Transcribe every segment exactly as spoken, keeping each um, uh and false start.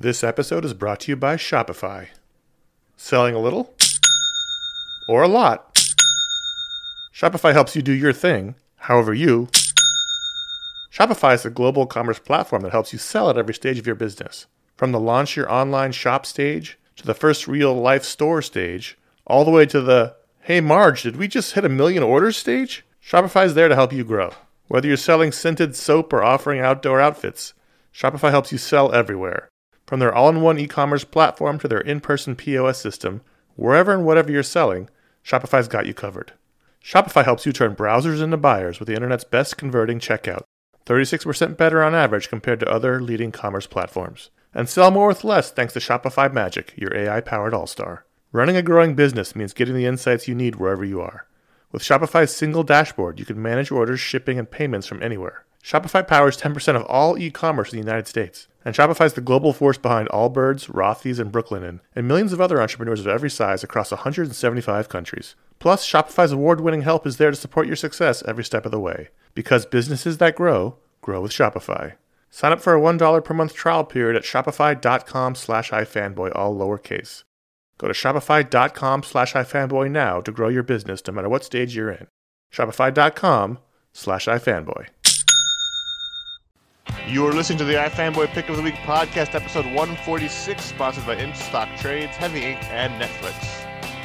This episode is brought to you by Shopify. Selling a little? Or a lot? Shopify helps you do your thing, however you. Shopify is a global commerce platform that helps you sell at every stage of your business. From the launch your online shop stage, to the first real-life store stage, all the way to the, hey Marge, did we just hit a million orders stage? Shopify is there to help you grow. Whether you're selling scented soap or offering outdoor outfits, Shopify helps you sell everywhere. From their all-in-one e-commerce platform to their in-person P O S system, wherever and whatever you're selling, Shopify's got you covered. Shopify helps you turn browsers into buyers with the internet's best converting checkout, thirty-six percent better on average compared to other leading commerce platforms. And sell more with less thanks to Shopify Magic, your A I-powered all-star. Running a growing business means getting the insights you need wherever you are. With Shopify's single dashboard, you can manage orders, shipping, and payments from anywhere. Shopify powers ten percent of all e-commerce in the United States. And Shopify's the global force behind Allbirds, Rothy's, and Brooklinen, and millions of other entrepreneurs of every size across one hundred seventy-five countries. Plus, Shopify's award-winning help is there to support your success every step of the way. Because businesses that grow, grow with Shopify. Sign up for a one dollar per month trial period at shopify.com slash ifanboy, all lowercase. Go to shopify.com slash ifanboy now to grow your business no matter what stage you're in. Shopify.com slash ifanboy. You are listening to the iFanboy Pick of the Week podcast, episode one forty-six, sponsored by InStock Trades, Heavy Ink, and Netflix.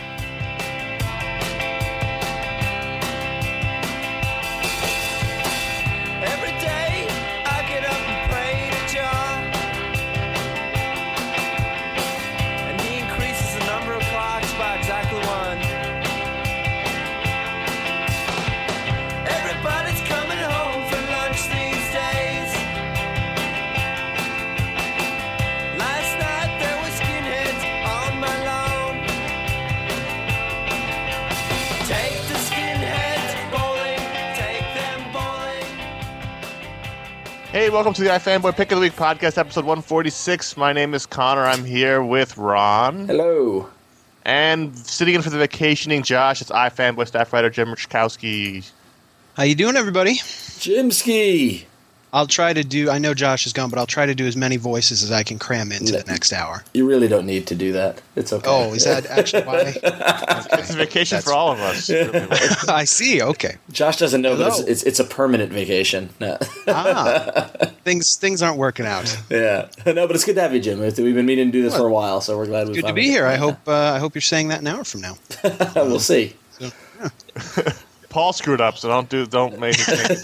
Hey, welcome to the iFanboy Pick of the Week podcast, episode one forty-six. My name is Connor. I'm here with Ron. Hello. And sitting in for the vacationing Josh, it's iFanboy staff writer Jim Richkowski. How you doing, everybody? Jimski. I'll try to do, I know Josh is gone, but I'll try to do as many voices as I can cram into no, the next hour. You really don't need to do that. It's okay. Oh, is that actually why? Okay. It's a vacation That's... for all of us. I see, okay. Josh doesn't know, Hello. but it's, it's it's a permanent vacation. No. ah, things things aren't working out. Yeah. No, but it's good to have you, Jim. We've been meaning to do this well, for a while, so we're glad we Good to finally be here. It. I hope uh, I hope you're saying that an hour from now. We'll see. So, yeah. Paul screwed up, so don't do don't make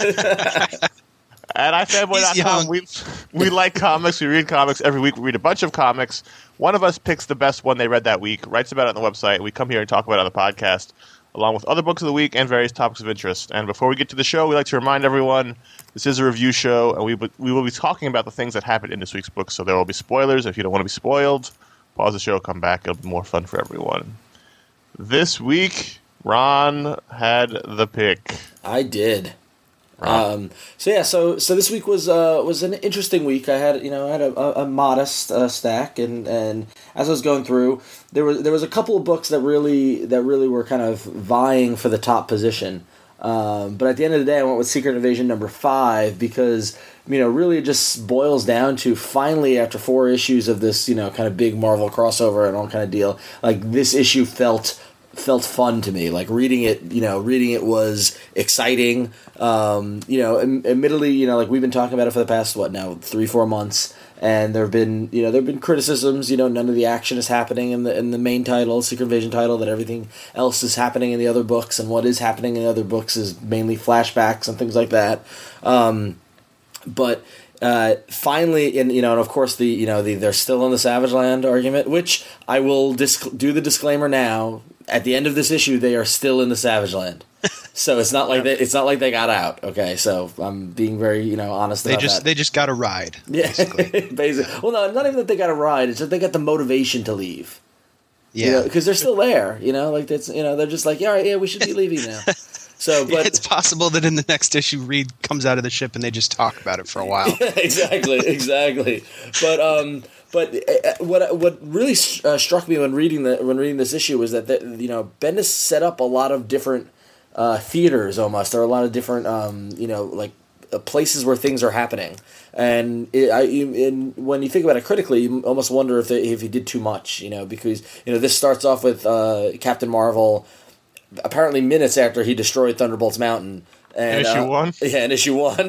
it. At i fanboy dot com, we, we like comics. We read comics every week. We read a bunch of comics. One of us picks the best one they read that week, writes about it on the website. We come here and talk about it on the podcast, along with other books of the week and various topics of interest. And before we get to the show, we like to remind everyone this is a review show, and we we will be talking about the things that happened in this week's book. So there will be spoilers. If you don't want to be spoiled, pause the show, come back. It'll be more fun for everyone. This week, Ron had the pick. I did. Um, so yeah, so so this week was uh, was an interesting week. I had you know I had a, a, a modest uh, stack, and, and as I was going through, there was there was a couple of books that really that really were kind of vying for the top position. Um, but at the end of the day, I went with Secret Invasion number five because you know really it just boils down to finally after four issues of this you know kind of big Marvel crossover and all kind of deal, like this issue felt. felt fun to me. Like reading it, you know, reading it was exciting. Um, you know, admittedly, you know, like we've been talking about it for the past, what now, three, four months. And there have been, you know, there have been criticisms, you know, none of the action is happening in the in the main title, Secret Invasion title, that everything else is happening in the other books. And what is happening in the other books is mainly flashbacks and things like that. Um, but... Uh, finally, and you know, and of course, the you know, the they're still in the Savage Land argument, which I will disc- do the disclaimer now. At the end of this issue, they are still in the Savage Land, so it's not like they, it's not like they got out. Okay, so I'm being very you know honest. They about just that. they just got a ride. Yeah, basically. basically. Well, no, not even that they got a ride. It's that they got the motivation to leave. Yeah, because you know, they're still there. You know, like that's you know they're just like yeah, all right, yeah, we should be leaving now. So, but it's possible that in the next issue, Reed comes out of the ship and they just talk about it for a while. Yeah, exactly, exactly. But um, but uh, what what really uh, struck me when reading the when reading this issue was that the, you know Bendis set up a lot of different uh, theaters almost. There are a lot of different um, you know like uh, places where things are happening. And it, I, in, when you think about it critically, you almost wonder if they, if he did too much, you know, because you know this starts off with uh, Captain Marvel, apparently minutes after he destroyed Thunderbolt's Mountain. And, in issue uh, one? Yeah, in issue one.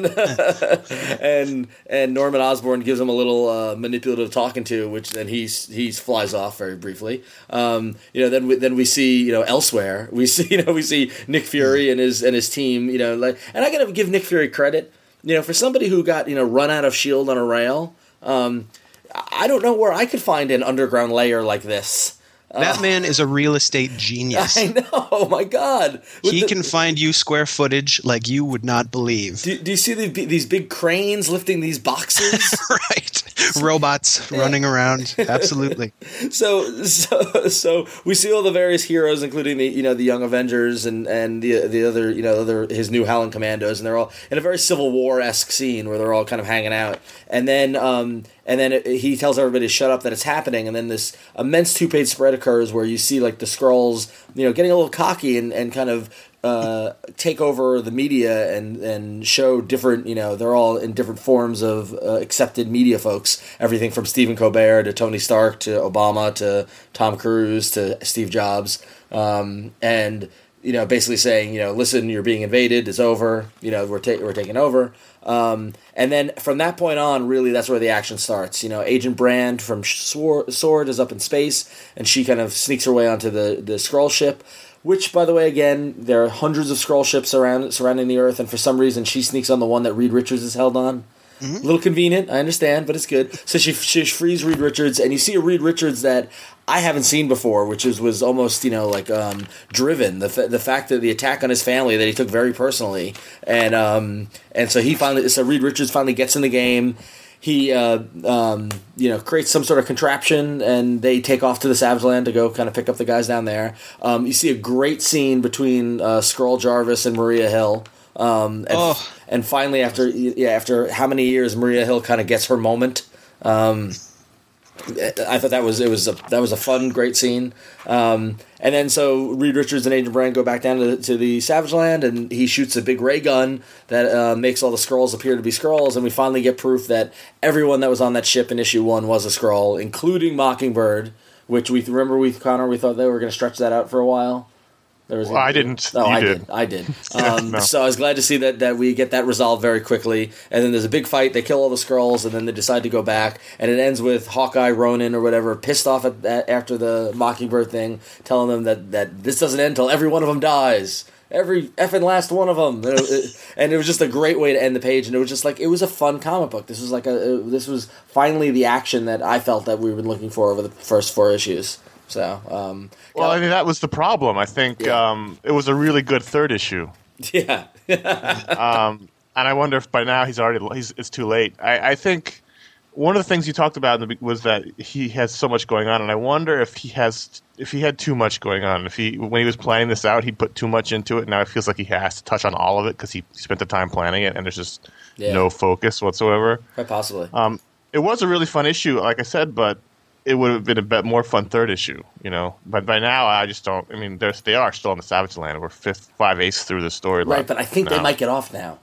and and Norman Osborn gives him a little uh, manipulative talking to, which then he's he's flies off very briefly. Um, you know, then we, then we see, you know, elsewhere, we see, you know, we see Nick Fury and his and his team, you know, like, and I gotta give Nick Fury credit, you know, for somebody who got, you know, run out of S H I E L D on a rail. Um, I don't know where I could find an underground layer like this. That man is a real estate genius. I know. Oh my God. With he the, can find you square footage like you would not believe. Do, do you see the, these big cranes lifting these boxes? Right. Robots running around. Absolutely. So, so, so we see all the various heroes, including the, you know, the Young Avengers and, and the the other, you know, other his New Howling Commandos, and they're all in a very Civil War-esque scene where they're all kind of hanging out. And then, um, and then it, he tells everybody to shut up that it's happening, and then this immense two-page spread occurs where you see like the Skrulls, you know, getting a little cocky and, and kind of uh, take over the media and, and show different, you know, they're all in different forms of uh, accepted media folks. Everything from Stephen Colbert to Tony Stark to Obama to Tom Cruise to Steve Jobs, um, and you know, basically saying, you know, listen, you're being invaded, it's over, you know, we're ta- we're taking over. Um, and then from that point on, really, that's where the action starts. You know, Agent Brand from Sword, Sword is up in space, and she kind of sneaks her way onto the, the Skrull ship, which, by the way, again, there are hundreds of Skrull ships around surrounding the Earth, and for some reason she sneaks on the one that Reed Richards is held on. Mm-hmm. A little convenient, I understand, but it's good. So she she frees Reed Richards, and you see a Reed Richards that I haven't seen before, which is, was almost, you know, like um, driven. The f- the fact that the attack on his family that he took very personally, and um, and so he finally, so Reed Richards finally gets in the game. He uh, um, you know, creates some sort of contraption, and they take off to the Savage Land to go kind of pick up the guys down there. Um, you see a great scene between uh, Skrull Jarvis and Maria Hill. Um, and, oh. and finally, after yeah, after how many years, Maria Hill kind of gets her moment. Um, I thought that was it was a that was a fun, great scene. Um, and then so Reed Richards and Agent Brand go back down to, to the Savage Land, and he shoots a big ray gun that uh, makes all the Skrulls appear to be Skrulls, and we finally get proof that everyone that was on that ship in issue one was a Skrull, including Mockingbird, which we remember we Connor we thought they were going to stretch that out for a while. There was well, a, I didn't. Oh, you I did. did. I did. Um, no. So I was glad to see that, that we get that resolved very quickly. And then there's a big fight. They kill all the Skrulls, and then they decide to go back. And it ends with Hawkeye, Ronin, or whatever, pissed off at, at, after the Mockingbird thing, telling them that, that this doesn't end until every one of them dies. Every effing last one of them. And it, and it was just a great way to end the page. And it was just like, it was a fun comic book. This was like a, this was finally the action that I felt that we've been looking for over the first four issues. So, um, well, I mean, that was the problem. I think yeah. um, it was a really good third issue. Yeah. um, and I wonder if by now he's already he's it's too late. I, I think one of the things you talked about in the, was that he has so much going on, and I wonder if he has if he had too much going on. If he when he was planning this out, he put too much into it. And now it feels like he has to touch on all of it because he spent the time planning it, and there's just yeah. no focus whatsoever. Quite possibly. Um, it was a really fun issue, like I said, but it would have been a bit more fun third issue, you know. But by now, I just don't. I mean, they are still in the Savage Land. We're fifth, five eighths through the story. Right, but I think now. they might get off now.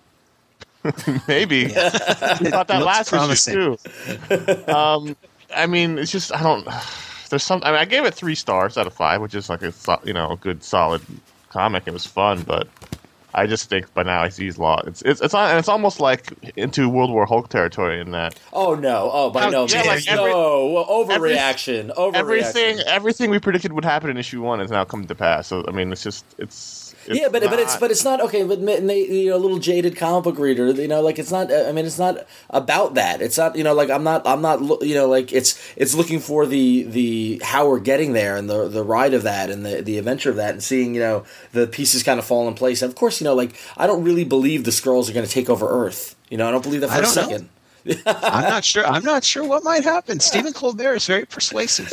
Maybe. we thought that last promising. issue too. um, I mean, it's just I don't. There's some. I mean, I gave it three stars out of five, which is like a you know a good solid comic. It was fun, but I just think by now he's lost. It's it's it's, and it's almost like into World War Hulk territory in that. Oh no! Oh, by How no dare means. you. No, well, overreaction. Overreaction. Everything everything we predicted would happen in issue one has now come to pass. So I mean, it's just it's. It's yeah, but not, but it's but it's not okay. But they, you know, a little jaded comic book reader, you know, like it's not. I mean, it's not about that. It's not. You know, like I'm not. I'm not. You know, like it's it's looking for the the how we're getting there and the the ride of that and the the adventure of that and seeing you know the pieces kind of fall in place. And of course, you know, like I don't really believe the Skrulls are going to take over Earth. You know, I don't believe that for I a don't second. know. I'm not sure. I'm not sure what might happen. Stephen Colbert is very persuasive,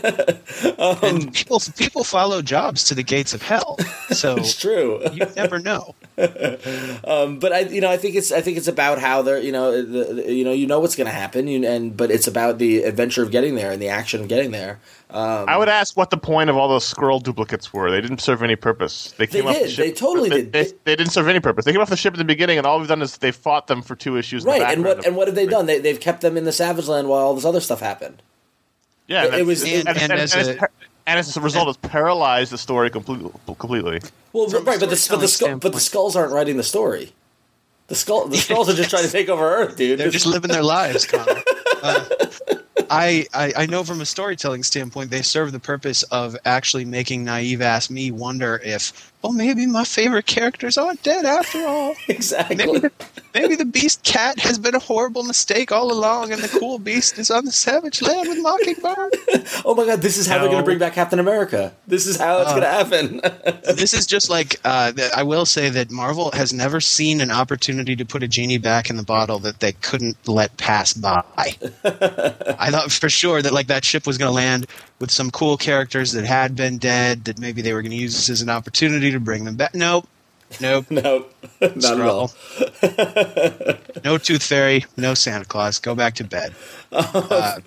um, and people people follow Jobs to the gates of hell. So it's true. You never know. um, but I, you know, I think it's I think it's about how they're, you know, the, the, you know, you know what's going to happen, you, and but it's about the adventure of getting there and the action of getting there. Um, I would ask what the point of all those scroll duplicates were. They didn't serve any purpose. They came They off did. the ship. They totally they, did. They, they didn't serve any purpose. They came off the ship at the beginning, and all we've done is they fought them for two issues. In right, the and background what and what have they done? They they've kept them in the Savage Land while all this other stuff happened. Yeah, It- and it was- that's- and- and, and and, as and a- it's par- and as a result, it's paralyzed the story completely. Completely. Well, From a right, but the but the storytelling skull, but the standpoint- skulls aren't writing the story. The skull, the skulls are just trying to take over Earth, dude. They're just living their lives, Connor. Uh, I, I I know from a storytelling standpoint, they serve the purpose of actually making naive-ass me wonder if, well, maybe my favorite characters aren't dead after all. exactly. Maybe the, maybe the Beast Cat has been a horrible mistake all along, and the cool Beast is on the Savage Land with Mockingbird. Oh my God, this is how they're No. going to bring back Captain America. This is how it's Uh, going to happen. This is just like uh, th- I will say that Marvel has never seen an opportunity to put a genie back in the bottle that they couldn't let pass by. I thought for sure that like that ship was going to land with some cool characters that had been dead, that maybe they were going to use this as an opportunity to bring them back. Nope. Nope. no, not at all. Scroll. No Tooth Fairy, no Santa Claus. Go back to bed. Uh,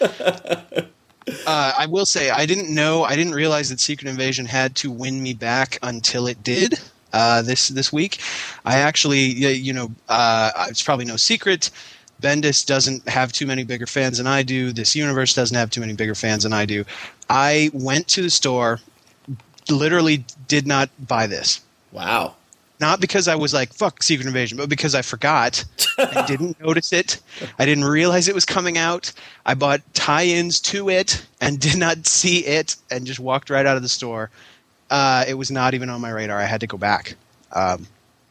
uh, I will say I didn't know, I didn't realize that Secret Invasion had to win me back until it did. Uh, this this week, I actually, y- you know, uh, it's probably no secret. Bendis doesn't have too many bigger fans than I do. This universe doesn't have too many bigger fans than I do. I went to the store, literally did not buy this. Wow. Not because I was like, fuck Secret Invasion, but because I forgot. I didn't notice it. I didn't realize it was coming out. I bought tie-ins to it and did not see it and just walked right out of the store. Uh, it was not even on my radar. I had to go back. Um,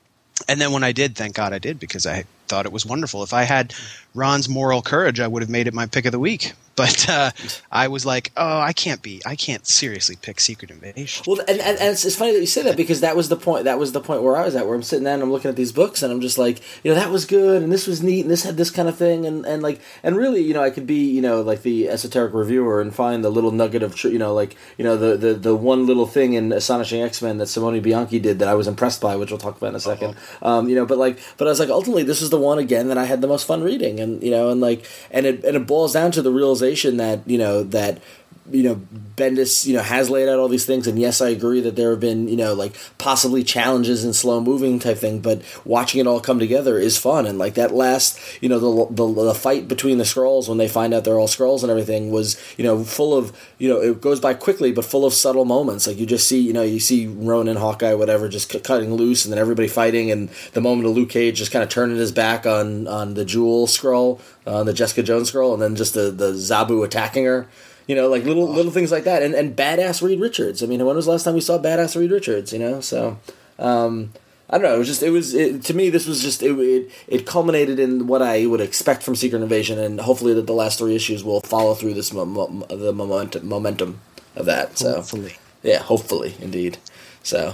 and then when I did, thank God I did, because I thought it was wonderful. If I had Ron's moral courage, I would have made it my pick of the week. But uh, I was like, oh, I can't be, I can't seriously pick Secret Invasion. Well, and, and, and it's, it's funny that you say that, because that was the point. That was the point where I was at, where I'm sitting there and I'm looking at these books and I'm just like, you know, that was good and this was neat and this had this kind of thing and, and like, and really, you know, I could be, you know, like the esoteric reviewer and find the little nugget of, tr- you know, like, you know, the, the, the one little thing in Astonishing X-Men that Simone Bianchi did that I was impressed by, which we'll talk about in a second. Uh-huh. Um, you know, but like, but I was like, ultimately, this is the one again that I had the most fun reading, and you know, and like, and it and it boils down to the realization that you know that. you know, Bendis, you know, has laid out all these things, and yes, I agree that there have been, you know, like possibly challenges and slow moving type thing, but watching it all come together is fun, and like that last, you know, the the, the fight between the Skrulls when they find out they're all Skrulls and everything was, you know, full of, you know, it goes by quickly, but full of subtle moments. Like you just see, you know, you see Ronan, Hawkeye, whatever, just c- cutting loose, and then everybody fighting, and the moment of Luke Cage just kind of turning his back on on the Jewel Skrull, on uh, the Jessica Jones Skrull, and then just the the Zabu attacking her. You know, like little little things like that, and and badass Reed Richards. I mean, when was the last time we saw badass Reed Richards? You know, so um, I don't know. It was just it was it, to me. This was just it, it. It culminated in what I would expect from Secret Invasion, and hopefully that the last three issues will follow through this mo- mo- the momentum momentum of that. So Hopefully. yeah, hopefully indeed. So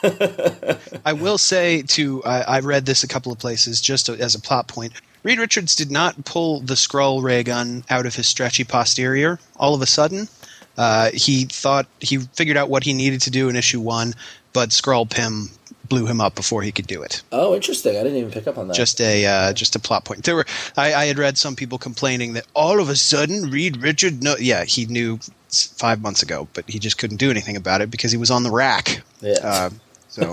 I will say too, I, I read this a couple of places just as a plot point. Reed Richards did not pull the Skrull ray gun out of his stretchy posterior all of a sudden. Uh, he thought he figured out what he needed to do in issue one, but Skrull Pym blew him up before he could do it. oh, interesting. I didn't even pick up on that. Just a uh, just a plot point. There were I, I had read some people complaining that all of a sudden Reed Richards, no, yeah, he knew five months ago, but he just couldn't do anything about it because he was on the rack. Yeah. Uh, so.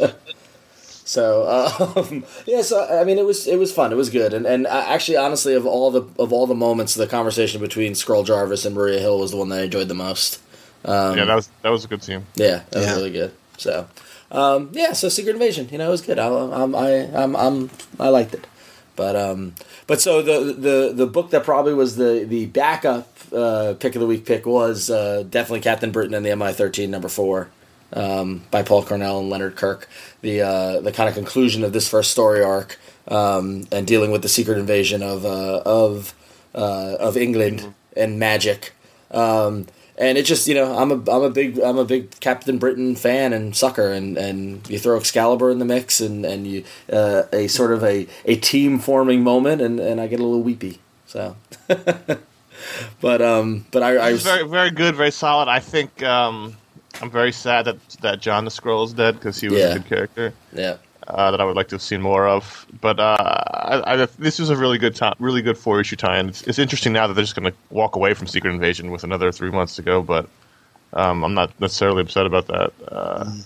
So um, yeah, so I mean, it was it was fun. It was good, and and uh, actually, honestly, of all the of all the moments, the conversation between Skrull Jarvis and Maria Hill was the one that I enjoyed the most. Um, yeah, that was that was a good scene. yeah, that was Yeah. really good. So um, yeah, so Secret Invasion, you know, it was good. I I'm, I I'm, I'm I liked it, but um, but so the the the book that probably was the the backup uh, pick of the week pick was uh, definitely Captain Britain and the M I thirteen number four. Um, by Paul Cornell and Leonard Kirk, the uh, the kind of conclusion of this first story arc, um, and dealing with the secret invasion of uh, of uh, of England and magic, um, and it just, you know, I'm a I'm a big I'm a big Captain Britain fan and sucker, and, and you throw Excalibur in the mix, and and you uh, a sort of a, a team forming moment, and, and I get a little weepy. So, but um, but I, I It was very very good, very solid. I think. Um, I'm very sad that that John the Skrull is dead because he was Yeah. a good character. yeah. uh, that I would like to have seen more of. But uh, I, I, this was a really good time, really good four issue tie-in. It's, it's interesting now that they're just going to walk away from Secret Invasion with another three months to go, but um, I'm not necessarily upset about that. Uh, mm.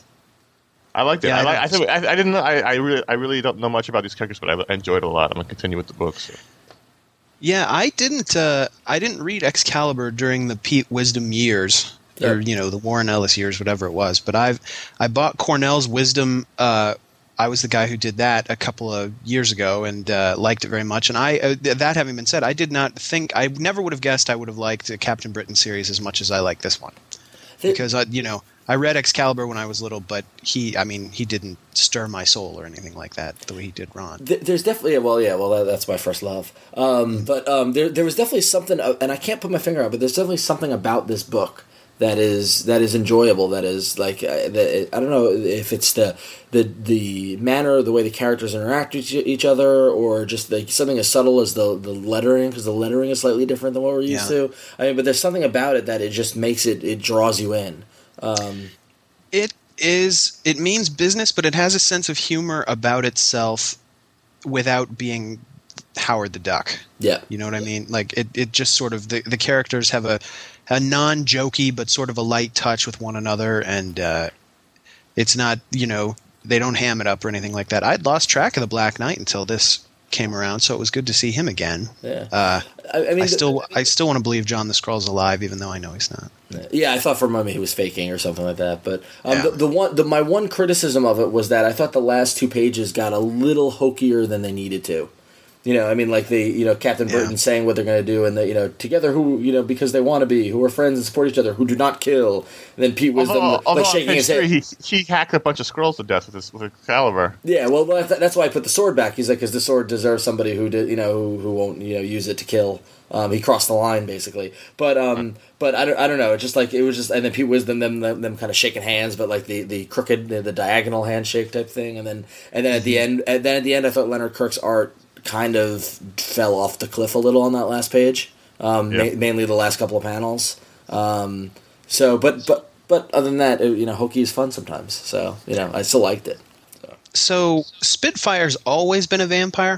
I liked it. Yeah, I, I, I, think, I, I didn't know. I, I really, I really don't know much about these characters, but I, I enjoyed it a lot. I'm gonna continue with the books. So. Yeah, I didn't. Uh, I didn't read Excalibur during the Pete Wisdom years, yep. or you know, the Warren Ellis years, whatever it was. But I've I bought Cornell's Wisdom. Uh, I was the guy who did that a couple of years ago and uh, liked it very much. And I, uh, that having been said, I did not think I never would have guessed I would have liked the Captain Britain series as much as I like this one, because I, you know. I read Excalibur when I was little, but he, I mean, he didn't stir my soul or anything like that the way he did Ron. There's definitely, well, yeah, well, that, that's my first love. Um, but um, there, there was definitely something, and I can't put my finger on it, but there's definitely something about this book that is that is enjoyable. That is like, uh, that, I don't know if it's the the the manner, the way the characters interact with each other, or just like something as subtle as the the lettering, because the lettering is slightly different than what we're used yeah. to. I mean, but there's something about it that it just makes it, it draws you in. Um, it is. It means business, but it has a sense of humor about itself without being Howard the Duck. Yeah, you know what I mean. Like it, it just sort of the, the characters have a, a non-jokey but sort of a light touch with one another, and uh, it's not, you know, they don't ham it up or anything like that. I'd lost track of the Black Knight until this came around, so it was good to see him again. Yeah, uh, I, I mean, I still, the, I still want to believe John the Skrull's alive, even though I know he's not. Yeah, I thought for a moment he was faking or something like that. But um, yeah. the, the one, the, my one criticism of it was that I thought the last two pages got a little hokier than they needed to. You know, I mean, like the, you know, Captain Britain yeah. saying what they're going to do, and the, you know, together who, you know, because they want to be, who are friends and support each other, who do not kill. And then Pete Wisdom although, like although shaking his head. He, he hacked a bunch of Skrulls to death with his with Excalibur. Yeah, well, that's why I put the sword back. He's like, because the sword deserves somebody who did, you know, who, who won't, you know, use it to kill. Um, he crossed the line basically, but um, but I don't, I don't know. It's just like it was just, and then Pete Wisdom them them, them kind of shaking hands, but like the, the crooked, the, the diagonal handshake type thing, and then and then at the end, and then at the end, I thought Leonard Kirk's art kind of fell off the cliff a little on that last page, um, yep. ma- mainly the last couple of panels. Um, so, but but but other than that, it, you know, hokey is fun sometimes. So you know, I still liked it. So, so Spitfire's always been a vampire.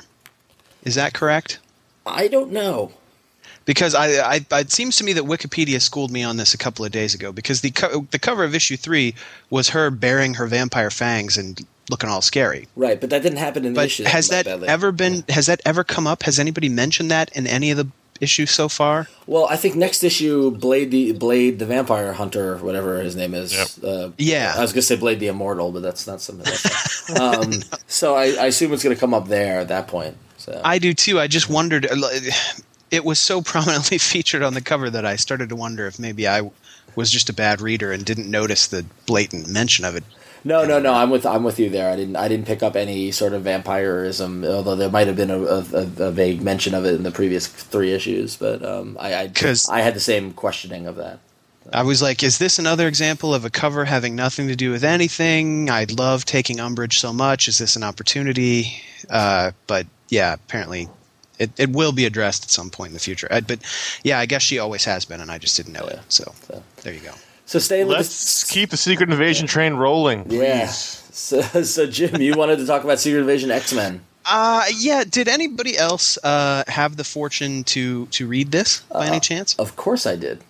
Is that correct? I don't know. Because I, I, it seems to me that Wikipedia schooled me on this a couple of days ago. Because the co- the cover of issue three was her bearing her vampire fangs and looking all scary. Right, but that didn't happen in the but issue. Has that badly. ever been? Yeah. Has that ever come up? Has anybody mentioned that in any of the issues so far? Well, I think next issue, Blade the Blade the Vampire Hunter, whatever his name is. Yep. Uh, yeah, I was gonna say Blade the Immortal, but that's not something. That's um, no. So I, I assume it's gonna come up there at that point. So. I do too. I just wondered. It was so prominently featured on the cover that I started to wonder if maybe I was just a bad reader and didn't notice the blatant mention of it. No, no, no. I'm with I'm with you there. I didn't I didn't pick up any sort of vampirism, although there might have been a, a, a vague mention of it in the previous three issues. But um, I I, I had the same questioning of that. So. I was like, is this another example of a cover having nothing to do with anything? I love taking umbrage so much. Is this an opportunity? Uh, but yeah, apparently. It it will be addressed at some point in the future. I, but yeah, I guess she always has been, and I just didn't know yeah. it. So, so there you go. So staying with Let's the, keep the Secret Invasion yeah. train rolling. Please. Yeah. So, so Jim, you wanted to talk about Secret Invasion X-Men. Uh, yeah. Did anybody else uh, have the fortune to, to read this by uh, any chance? Of course I did.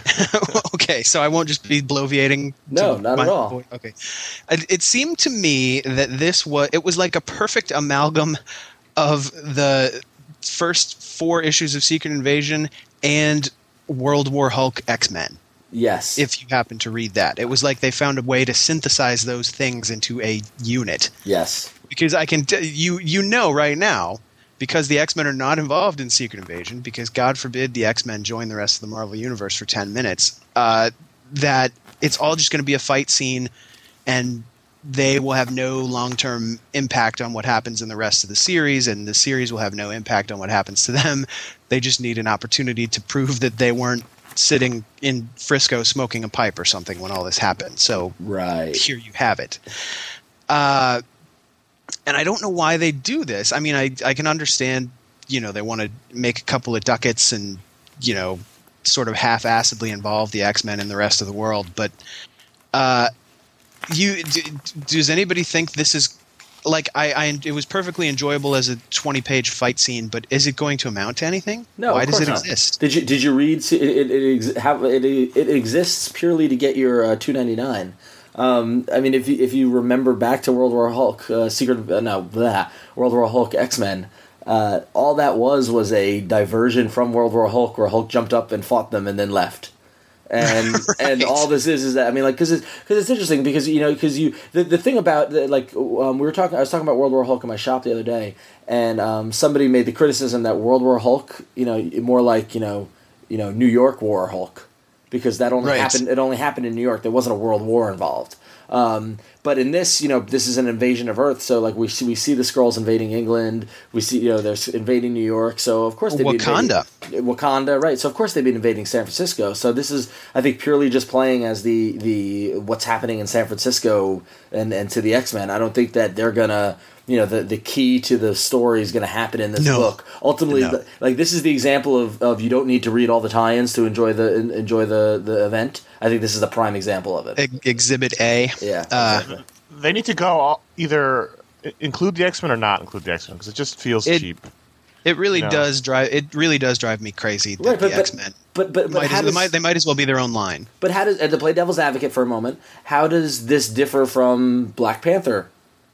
Okay, so I won't just be bloviating. No, not at all. Boy. Okay. It, it seemed to me that this was it was like a perfect amalgam of the first four issues of Secret Invasion and World War Hulk X-Men. Yes. If you happen to read that. It was like they found a way to synthesize those things into a unit. Yes. Because I can t- you you know right now, because the X-Men are not involved in Secret Invasion, because God forbid the X-Men join the rest of the Marvel Universe for ten minutes, uh, that it's all just going to be a fight scene, and they will have no long-term impact on what happens in the rest of the series, and the series will have no impact on what happens to them. They just need an opportunity to prove that they weren't sitting in Frisco smoking a pipe or something when all this happened. So right. Here you have it. Uh, and I don't know why they do this. I mean, I, I can understand, you know, they want to make a couple of ducats and, you know, sort of half-assedly involve the X-Men in the rest of the world, but uh, You d- does anybody think this is like I, I, it was perfectly enjoyable as a twenty-page fight scene, but is it going to amount to anything? No, Why of does it course not. exist? Did you did you read? It it, it, ex- have, it, it exists purely to get your uh, two ninety-nine. Um, I mean, if you if you remember back to World War Hulk, uh, Secret uh, no, blah, World War Hulk X-Men, uh, all that was was a diversion from World War Hulk, where Hulk jumped up and fought them and then left. And right. and all this is is that I mean like because it's because it's interesting because you know because you the, the thing about the, like um, we were talking I was talking about World War Hulk in my shop the other day, and um, somebody made the criticism that World War Hulk, you know, more like you know you know New York War Hulk, because that only Right. happened it only happened in New York. There wasn't a world war involved. Um, but in this, you know, this is an invasion of Earth. So, like, we see, we see the Skrulls invading England. We see, you know, they're invading New York. So, of course, they'd Wakanda. be invading Wakanda, right? So, of course, they'd be invading San Francisco. So, this is, I think, purely just playing as the the what's happening in San Francisco and and to the X-Men. I don't think that they're gonna. You know, the, the key to the story is going to happen in this No. book. Ultimately, No. the, like this is the example of, of you don't need to read all the tie-ins to enjoy the enjoy the, the event. I think this is the prime example of it. Ex- Exhibit A. Yeah, Uh, exactly. They need to go all, either include the X-Men or not include the X-Men because it just feels It- cheap. It really No. does drive. It really does drive me crazy that Right, but- the but- X Men. But but but Might how as, does, they, might, they might as well be their own line. but how does and to play devil's advocate for a moment? How does this differ from Black Panther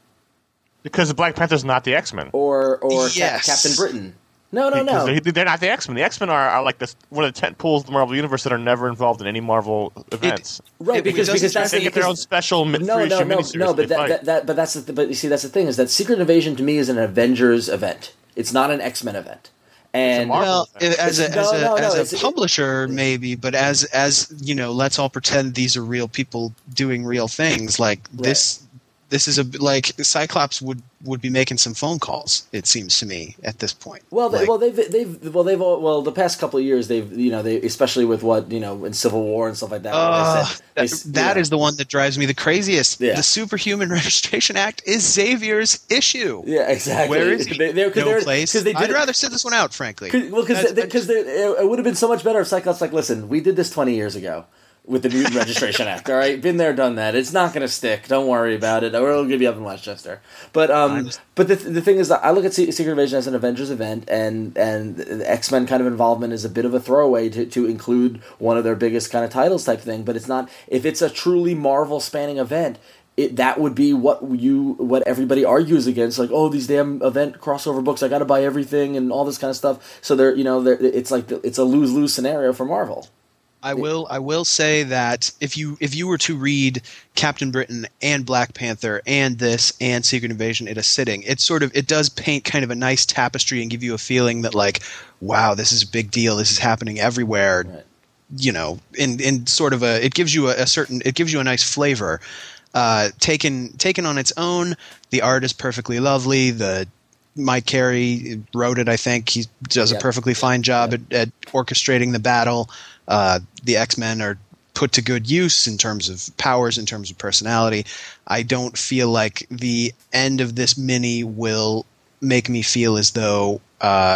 Because the Black Panther's not the X-Men. or or Cap- Yes. Captain Britain? No, no, Because no. They, they're not the X-Men. The X-Men are, are like this, one of the tent poles of the Marvel Universe that are never involved in any Marvel events. Right, it- because it because doesn't- that's they the, get their own because- special mi- no, three-issue no, no, miniseries. no. they But that, fight. that, that but that's the, but you see that's the thing is that Secret Invasion to me is an Avengers event. It's not an X-Men event. And Marvel Well, event. as a, It's- as no, a, no, no, as it's- a publisher, maybe, but as as you know, let's all pretend these are real people doing real things. Like this, this is a like Cyclops would would be making some phone calls. It seems to me at this point. Well, they, Like, well, they've they've well they've all, well the past couple of years they've you know they especially with what you know in Civil War and stuff like that. where they uh, said- that, they s- that you is the one that drives me the craziest. Yeah. The Superhuman Registration Act is Xavier's issue. know, yeah, exactly. Where is he? They, they're, no they're, place. Cause they did I'd it- rather sit this one out, frankly. Cause, well, because That's- because it, it would have been so much better if Cyclops like, listen, we did this twenty years ago with the Mutant Registration Act. All right, been there, done that. It's not going to stick. Don't worry about it. We'll give you up in Westchester. But um, just- but the the thing is that I look at Se- Secret Invasion as an Avengers event, and and the X Men kind of involvement is a bit of a throwaway to to include one of their biggest kind of titles type thing. But it's not if it's a truly Marvel spanning event. It, that would be what you what everybody argues against, like, oh, these damn event crossover books, I got to buy everything and all this kind of stuff. So they're you know they're, it's like it's a lose lose scenario for Marvel. I will. I will say that if you if you were to read Captain Britain and Black Panther and this and Secret Invasion in a sitting, it sort of it does paint kind of a nice tapestry and give you a feeling that like, wow, this is a big deal. This is happening everywhere. Right. You know, in in sort of a it gives you a, a certain it gives you a nice flavor. Uh, taken taken on its own, the art is perfectly lovely. The Mike Carey wrote it. I think he does Yeah. a perfectly fine job at, at orchestrating the battle. Uh, the X-Men are put to good use in terms of powers, in terms of personality. I don't feel like the end of this mini will make me feel as though uh,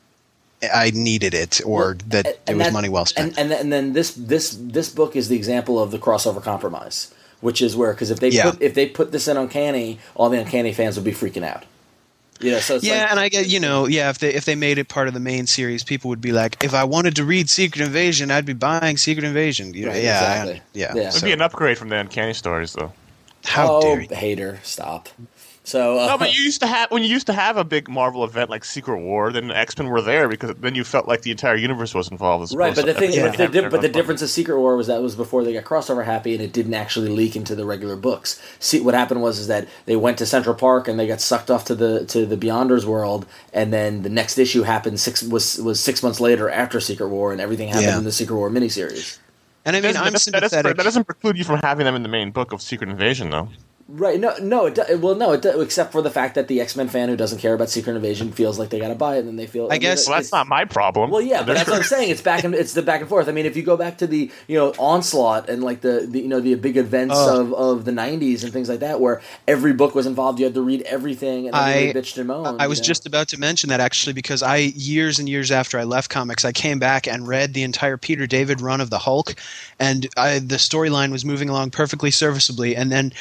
I needed it or Well, that and- it and was that- money well spent. And, and and then this this this book is the example of the crossover compromise, which is where because if they Yeah. put if they put this in Uncanny, all the Uncanny fans would be freaking out. You know, so it's Yeah, like, and I get you know, yeah. If they if they made it part of the main series, people would be like, if I wanted to read Secret Invasion, I'd be buying Secret Invasion. You know, Right, yeah, I- exactly. yeah. Yeah. It'd So, be an upgrade from the Uncanny stories, though. how oh, dare you? hater, stop. So uh, No, but you used to have when you used to have a big Marvel event like Secret War, then the X-Men were there because then you felt like the entire universe was involved. As right, but the opposed to thing, everybody but, the, having di- their but the own difference of Secret War was that was before they got crossover happy, and it didn't actually leak into the regular books. See, what happened was is that they went to Central Park and they got sucked off to the to the Beyonders world, and then the next issue happened six was was six months later after Secret War, and everything happened Yeah. in the Secret War miniseries. And I mean, That I'm doesn't, that, doesn't, sympathetic. that doesn't preclude you from having them in the main book of Secret Invasion, though. Right? No, no. It do, well, no. It do, except for the fact that the X Men fan who doesn't care about Secret Invasion feels like they got to buy it, and then they feel. I guess- Well, that's it's- not my problem. Well, yeah, but that's what I'm saying. It's back and it's the back and forth. I mean, if you go back to the you know Onslaught and like the, the you know the big events Oh. of, of the nineties and things like that, where every book was involved, you had to read everything, and everybody I- bitched and moaned. I was you know? just about to mention that actually because I years and years after I left comics, I came back and read the entire Peter David run of the Hulk, and I, the storyline was moving along perfectly serviceably, and then right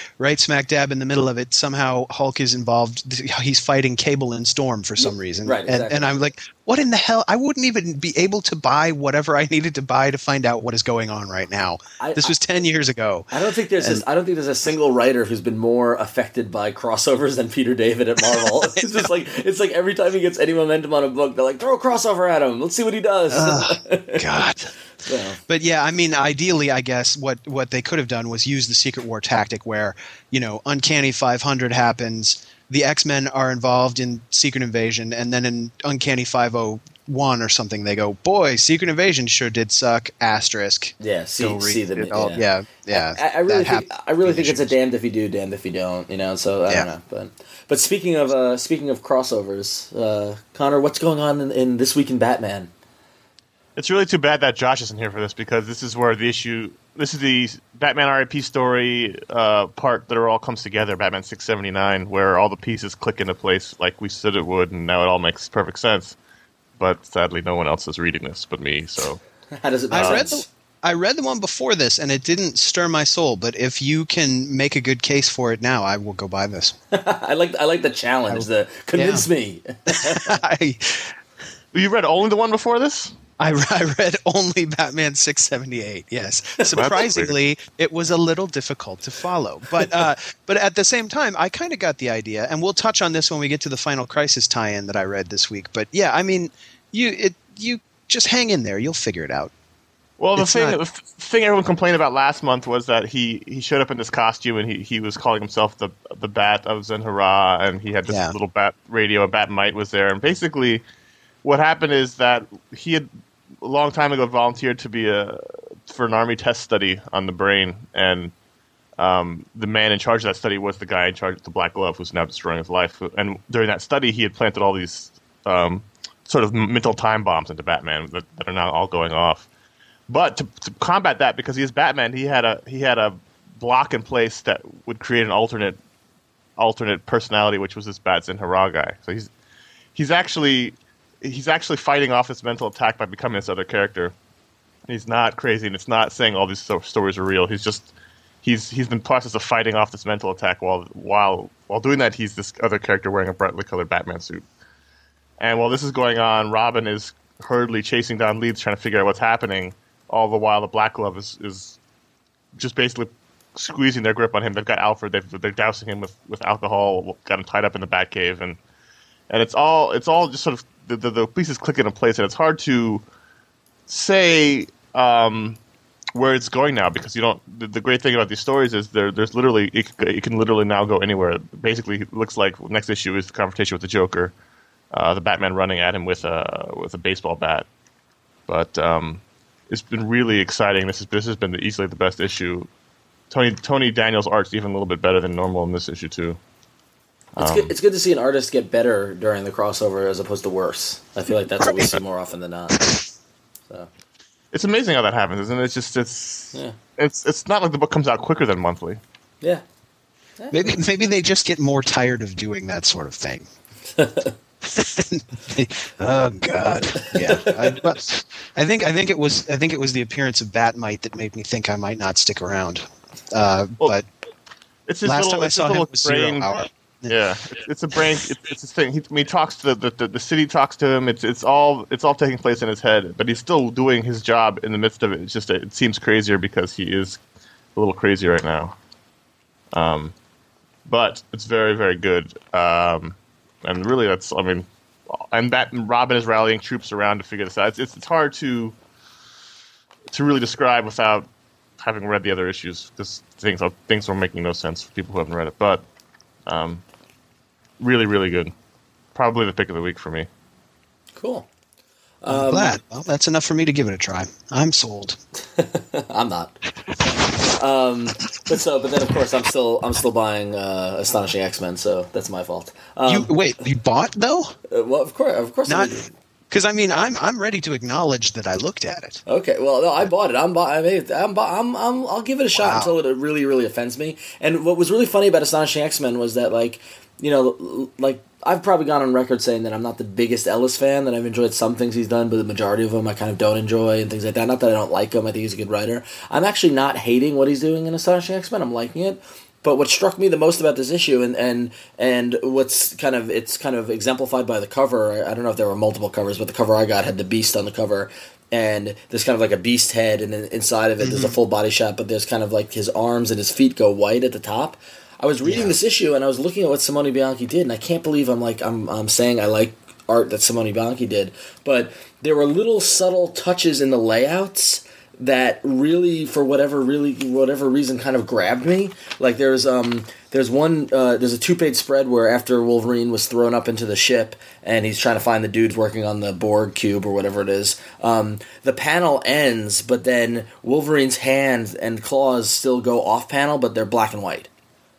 smack dab in the middle of it, somehow Hulk is involved. He's fighting Cable and Storm for some reason. Right, exactly. and, and I'm like, what in the hell? I wouldn't even be able to buy whatever I needed to buy to find out what is going on right now. I, this was I, ten years ago. I don't think there's and, a, I don't think there's a single writer who's been more affected by crossovers than Peter David at Marvel. It's just like it's like every time he gets any momentum on a book, they're like, throw a crossover at him. Let's see what he does. Uh, God. Yeah. But yeah, I mean, ideally, I guess what, what they could have done was use the Secret War tactic where, you know, Uncanny five hundred happens, the X-Men are involved in Secret Invasion, and then in Uncanny five oh one or something, they go, boy, Secret Invasion sure did suck, asterisk. Yeah, see, Go see the, read all- yeah. yeah, yeah. I, I really that think I really think it's a issues. damned if you do, damned if you don't. You know, so I Yeah. don't know. But but speaking of uh, speaking of crossovers, uh, Connor, what's going on in, in This Week in Batman? It's really too bad that Josh isn't here for this, because this is where the issue, this is the Batman R I P story uh, part that all comes together, Batman six seventy-nine, where all the pieces click into place like we said it would, and now it all makes perfect sense. But sadly, no one else is reading this but me, so... How does it make I read sense? the I read the one before this, and it didn't stir my soul. But if you can make a good case for it now, I will go buy this. I like I like the challenge. The convince Yeah. me. I, You read only the one before this? I, I read only Batman six seventy-eight. Yes, surprisingly, it was a little difficult to follow. But uh, but at the same time, I kind of got the idea, and we'll touch on this when we get to the Final Crisis tie-in that I read this week. But yeah, I mean, you it you just hang in there; you'll figure it out. Well, the It's thing, not- the thing everyone complained about last month was that he, he showed up in this costume and he, he was calling himself the the Bat of Zen-Hara, and he had this Yeah. little bat radio, a Bat-Mite was there, and basically what happened is that he had a long time ago volunteered to be a for an army test study on the brain, and um, the man in charge of that study was the guy in charge of the Black Glove, who's now destroying his life. And during that study, he had planted all these um, sort of mental time bombs into Batman that, that are now all going off. But to, to combat that, because he is Batman, he had a he had a block in place that would create an alternate alternate personality, which was this Bat Zen-Hara guy. So he's he's actually he's actually fighting off this mental attack by becoming this other character. He's not crazy, and it's not saying all these so- stories are real. He's just he's he's in the process of fighting off this mental attack while while while doing that. He's this other character wearing a brightly colored Batman suit. And while this is going on, Robin is hurriedly chasing down leads, trying to figure out what's happening. All the while, the Black Glove is, is just basically squeezing their grip on him. They've got Alfred. They've, they're dousing him with, with alcohol. Got him tied up in the Batcave, and and it's all it's all just sort of the, the, the pieces click into place, and it's hard to say um, where it's going now, because you don't. The, the great thing about these stories is there there's literally it, it can literally now go anywhere. Basically, it looks like next issue is the confrontation with the Joker, uh, the Batman running at him with a with a baseball bat, but. Um, It's been really exciting. This is this has been the, easily the best issue. Tony Tony Daniels' art's even a little bit better than normal in this issue too. It's, Um, good, it's good to see an artist get better during the crossover as opposed to worse. I feel like that's what we see more often than not. So It's amazing how that happens, isn't it? It's just it's yeah, it's it's not like the book comes out quicker than monthly. yeah. Maybe maybe they just get more tired of doing that sort of thing. Oh God, yeah. I, but I think I think it was I think it was the appearance of Batmite that made me think I might not stick around. Uh, Well, but It's his last little, time I it's his saw him little was brain. Zero Hour. Yeah, it's, it's a brain. It's, it's his thing. He, he talks to the, the the city talks to him. It's it's all it's all taking place in his head, but he's still doing his job in the midst of it. It's just it seems crazier because he is a little crazy right now. Um, but it's very very good. Um, and really that's I mean, and Bat and Robin is rallying troops around to figure this out. It's it's, it's hard to to really describe without having read the other issues, because things are, things are making no sense for people who haven't read it. But um, really, really good. Probably the pick of the week for me. Cool. I'm Um, glad. Well, that's enough for me to give it a try. I'm sold. I'm not. Um, but so, but then of course I'm still I'm still buying uh, Astonishing X-Men, so that's my fault. Um, you wait. You bought though? uh, well, of course, of course. I Not did. because I mean I'm I'm ready to acknowledge that I looked at it. Okay, well, no, I bought it. I'm, bu- I mean, I'm, bu- I'm, I'm, I'll give it a shot Wow. until it really, really offends me. And what was really funny about Astonishing X-Men was that, like, you know, l- like I've probably gone on record saying that I'm not the biggest Ellis fan. That I've enjoyed some things he's done, but the majority of them I kind of don't enjoy and things like that. Not that I don't like him. I think he's a good writer. I'm actually not hating what he's doing in Astonishing X-Men. I'm liking it. But what struck me the most about this issue, and, and and what's kind of it's kind of exemplified by the cover. I don't know if there were multiple covers, but the cover I got had the Beast on the cover, and there's kind of like a Beast head, and then inside of it mm-hmm. there's a full body shot, but there's kind of like his arms and his feet go white at the top. I was reading yeah. this issue and I was looking at what Simone Bianchi did, and I can't believe I'm like I'm I'm saying I like art that Simone Bianchi did, but there were little subtle touches in the layouts that really, for whatever really whatever reason, kind of grabbed me. Like there's um there's one uh, there's a two page spread where after Wolverine was thrown up into the ship and he's trying to find the dudes working on the Borg cube or whatever it is. Um, the panel ends, but then Wolverine's hands and claws still go off panel, but they're black and white.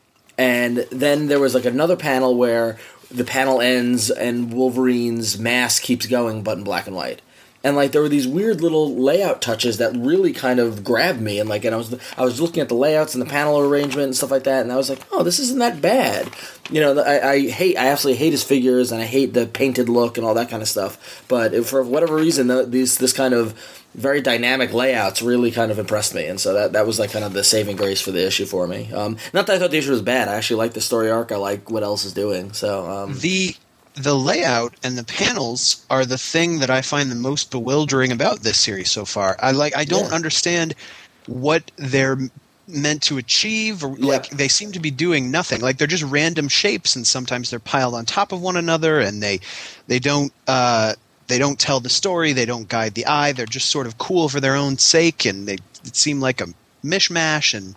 And then there was like another panel where the panel ends and Wolverine's mask keeps going, but in black and white. And like there were these weird little layout touches that really kind of grabbed me, and like and I was I was looking at the layouts and the panel arrangement and stuff like that, and I was like, oh, this isn't that bad. You know, I, I hate I absolutely hate his figures, and I hate the painted look and all that kind of stuff. But if, for whatever reason, the, these this kind of very dynamic layouts really kind of impressed me, and so that that was like kind of the saving grace for the issue for me. Um, not that I thought the issue was bad. I actually like the story arc. I like what else is doing. So um, the. The layout and the panels are the thing that I find the most bewildering about this series so far. I like I don't yeah. understand what they're meant to achieve, or like yeah. they seem to be doing nothing. Like they're just random shapes, and sometimes they're piled on top of one another, and they they don't uh, they don't tell the story. They don't guide the eye. They're just sort of cool for their own sake, and they seem like a mishmash. And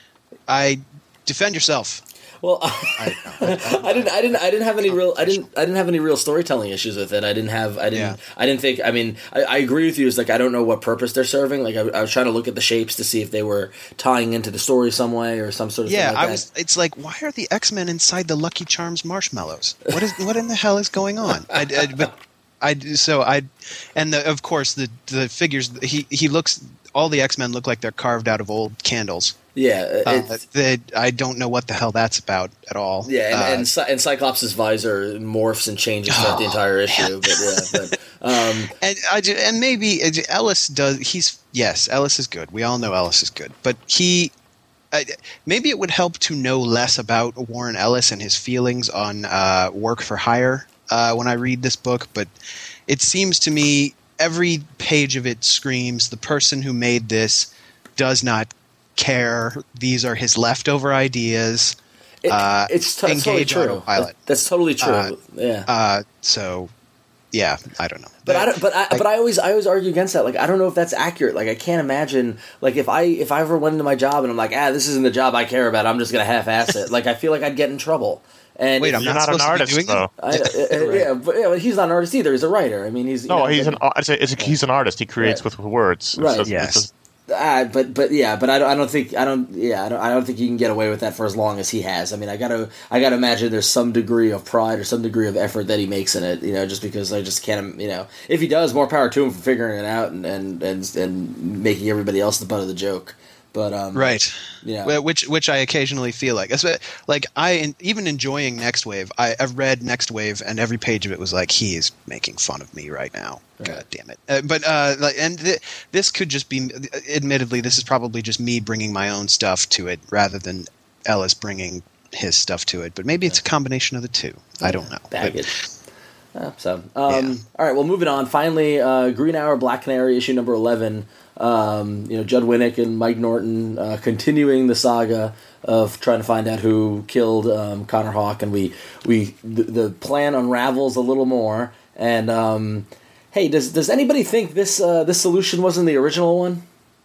I defend yourself. Well, I, I, I didn't. I didn't. I didn't have any real. I didn't. I didn't have any real storytelling issues with it. I didn't have. I didn't. Yeah. I didn't think. I mean, I, I agree with you. It's like I don't know what purpose they're serving. Like I, I was trying to look at the shapes to see if they were tying into the story some way or some sort of. Yeah, thing like I was. That. It's like, why are the X-Men inside the Lucky Charms marshmallows? What is? What in the hell is going on? I, I, but I. So I, and the, of course the the figures. He he looks. All the X-Men look like they're carved out of old candles. Yeah, uh, they, I don't know what the hell that's about at all. Yeah, and, uh, and, Cy- and Cyclops' visor morphs and changes throughout oh, the entire issue. But yeah, but, um, and I, and maybe Ellis does. He's yes, Ellis is good. We all know Ellis is good, but he uh, maybe it would help to know less about Warren Ellis and his feelings on uh, work for hire uh, when I read this book. But it seems to me every page of it screams the person who made this does not care. These are his leftover ideas. It, uh, it's t- totally true. That, that's totally true. Uh, yeah. Uh, so, yeah, I don't know. But I don't, but I like, but I always I always argue against that. Like I don't know if that's accurate. Like I can't imagine. Like if I if I ever went into my job and I'm like, ah, this isn't the job I care about. I'm just gonna half-ass it. Like I feel like I'd get in trouble. And wait, I'm you're not, not an artist, though. I, uh, uh, yeah, but yeah, but he's not an artist either. He's a writer. I mean, he's no, you know, he's but, an it's a, it's a, he's an artist. He creates right. with words. Right. It's a, yes. It's a, Uh, but but yeah, but I don't, I don't think I don't yeah I don't I don't think you can get away with that for as long as he has. I mean, I gotta I gotta imagine there's some degree of pride or some degree of effort that he makes in it. You know, just because I just can't. You know, if he does, more power to him for figuring it out and and and, and making everybody else the butt of the joke. But um, right, yeah, well, which which I occasionally feel like. Like I even enjoying Next Wave. I, I've read Next Wave, and every page of it was like he is making fun of me right now. Right. God damn it! Uh, but uh, like, and th- this could just be. Admittedly, this is probably just me bringing my own stuff to it rather than Ellis bringing his stuff to it. But maybe it's a combination of the two. I don't know. Baggage. Uh, so, um, yeah. All right. Well, moving on. Finally, uh, Green Arrow, Black Canary, issue number eleven. Um, you know, Judd Winnick and Mike Norton uh, continuing the saga of trying to find out who killed um, Connor Hawke, and we we the, the plan unravels a little more. And um, hey, does does anybody think this uh, this solution wasn't the original one?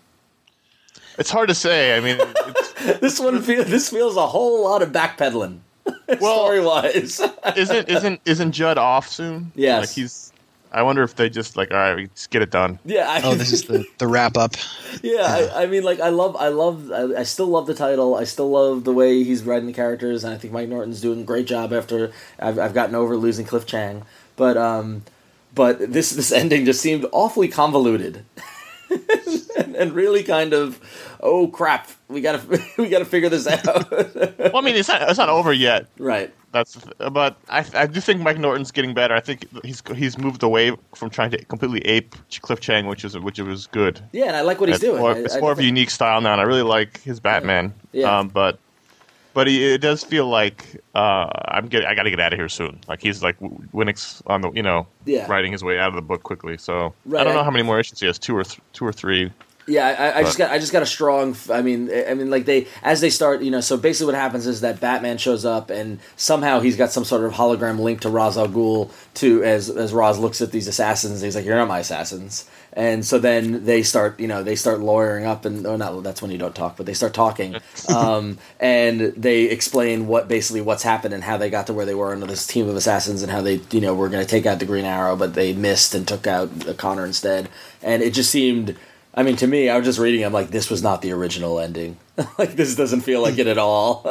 It's hard to say. I mean, it's, this one feel, this feels a whole lot of backpedaling. Well, story wise, isn't isn't isn't Judd off soon? Yes, like he's. I wonder if they just like, all right, we just get it done. Yeah. I, oh, this is the, the wrap up. Yeah, yeah. I, I mean, like, I love, I love, I, I still love the title. I still love the way he's writing the characters, and I think Mike Norton's doing a great job after I've, I've gotten over losing Cliff Chang. But, um, but this this ending just seemed awfully convoluted, and, and really kind of, oh crap, we gotta we gotta figure this out. Well, I mean, it's not it's not over yet, right? That's, but I I do think Mike Norton's getting better. I think he's he's moved away from trying to completely ape Cliff Chang, which is which was good. Yeah, and I like what he's it's doing. More, I, it's I more of a think... unique style now, and I really like his Batman. Yeah. Um, but but he, it does feel like uh, I'm get I got to get out of here soon. Like he's like Winnick's on the you know Yeah. writing his way out of the book quickly. So Right, I don't know I- how many more issues he has. Two or th- two or three. Yeah, I, I just But- got I just got a strong. I mean, I mean, like they as they start, you know. So basically, what happens is that Batman shows up, and somehow he's got some sort of hologram link to Ra's al Ghul. To as as Ra's looks at these assassins, he's like, "You're not my assassins." And so then they start, you know, they start lawyering up, and or not. That's when you don't talk, but they start talking, um, and they explain what basically what's happened and how they got to where they were under this team of assassins, and how they, you know, were going to take out the Green Arrow, but they missed and took out Connor instead. And it just seemed. I mean, to me, I was just reading. I'm like, this was not the original ending. Like, this doesn't feel like it at all.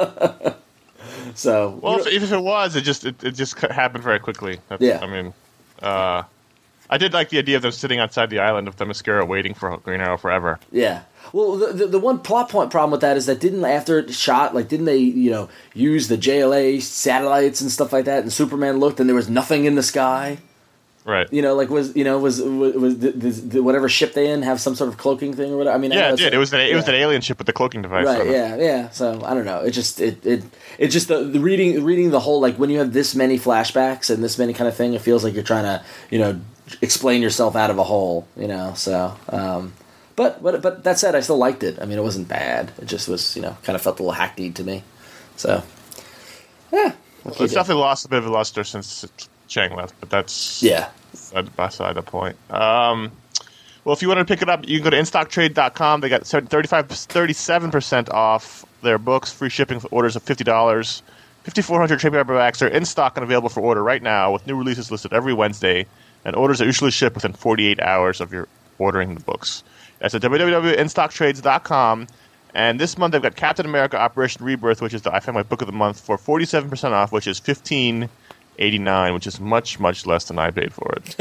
So, Well, you know- if, if it was, it just it, it just c- happened very quickly. That's, Yeah. I mean, uh, I did like the idea of them sitting outside the island of Themyscira waiting for Green Arrow forever. yeah. Well, the, the the one plot point problem with that is that didn't after it shot, like, didn't they, you know, use the J L A satellites and stuff like that? And Superman looked, and there was nothing in the sky. Right. You know, like was you know was was, was the, the, the, whatever ship they in have some sort of cloaking thing or whatever? I mean, I Yeah, know it it's did. a- It was an, it was yeah. an alien ship with the cloaking device. Right. on it. Yeah. Yeah. So I don't know. It just it it it just the, the reading reading the whole, like, when you have this many flashbacks and this many kind of thing, it feels like you're trying to, you know, explain yourself out of a hole. You know. So. Um, but but but that said, I still liked it. I mean, it wasn't bad. It just was, you know, kind of felt a little hackneyed to me. So. Yeah. Well, it's definitely lost a bit of luster since Chang left, but that's Yeah. beside, beside the point. Um, well, if you want to pick it up, you can go to in stock trade dot com. They got thirty-five, thirty-seven percent off their books, free shipping for orders of fifty dollars. fifty-four hundred trade paperbacks are in stock and available for order right now, with new releases listed every Wednesday, and orders are usually shipped within forty-eight hours of your ordering the books. That's at w w w dot in stock trades dot com. And this month they've got Captain America Operation Rebirth, which is the I Found My Book of the Month, for forty-seven percent off, which is fifteen eighty-nine, which is much, much less than I paid for it.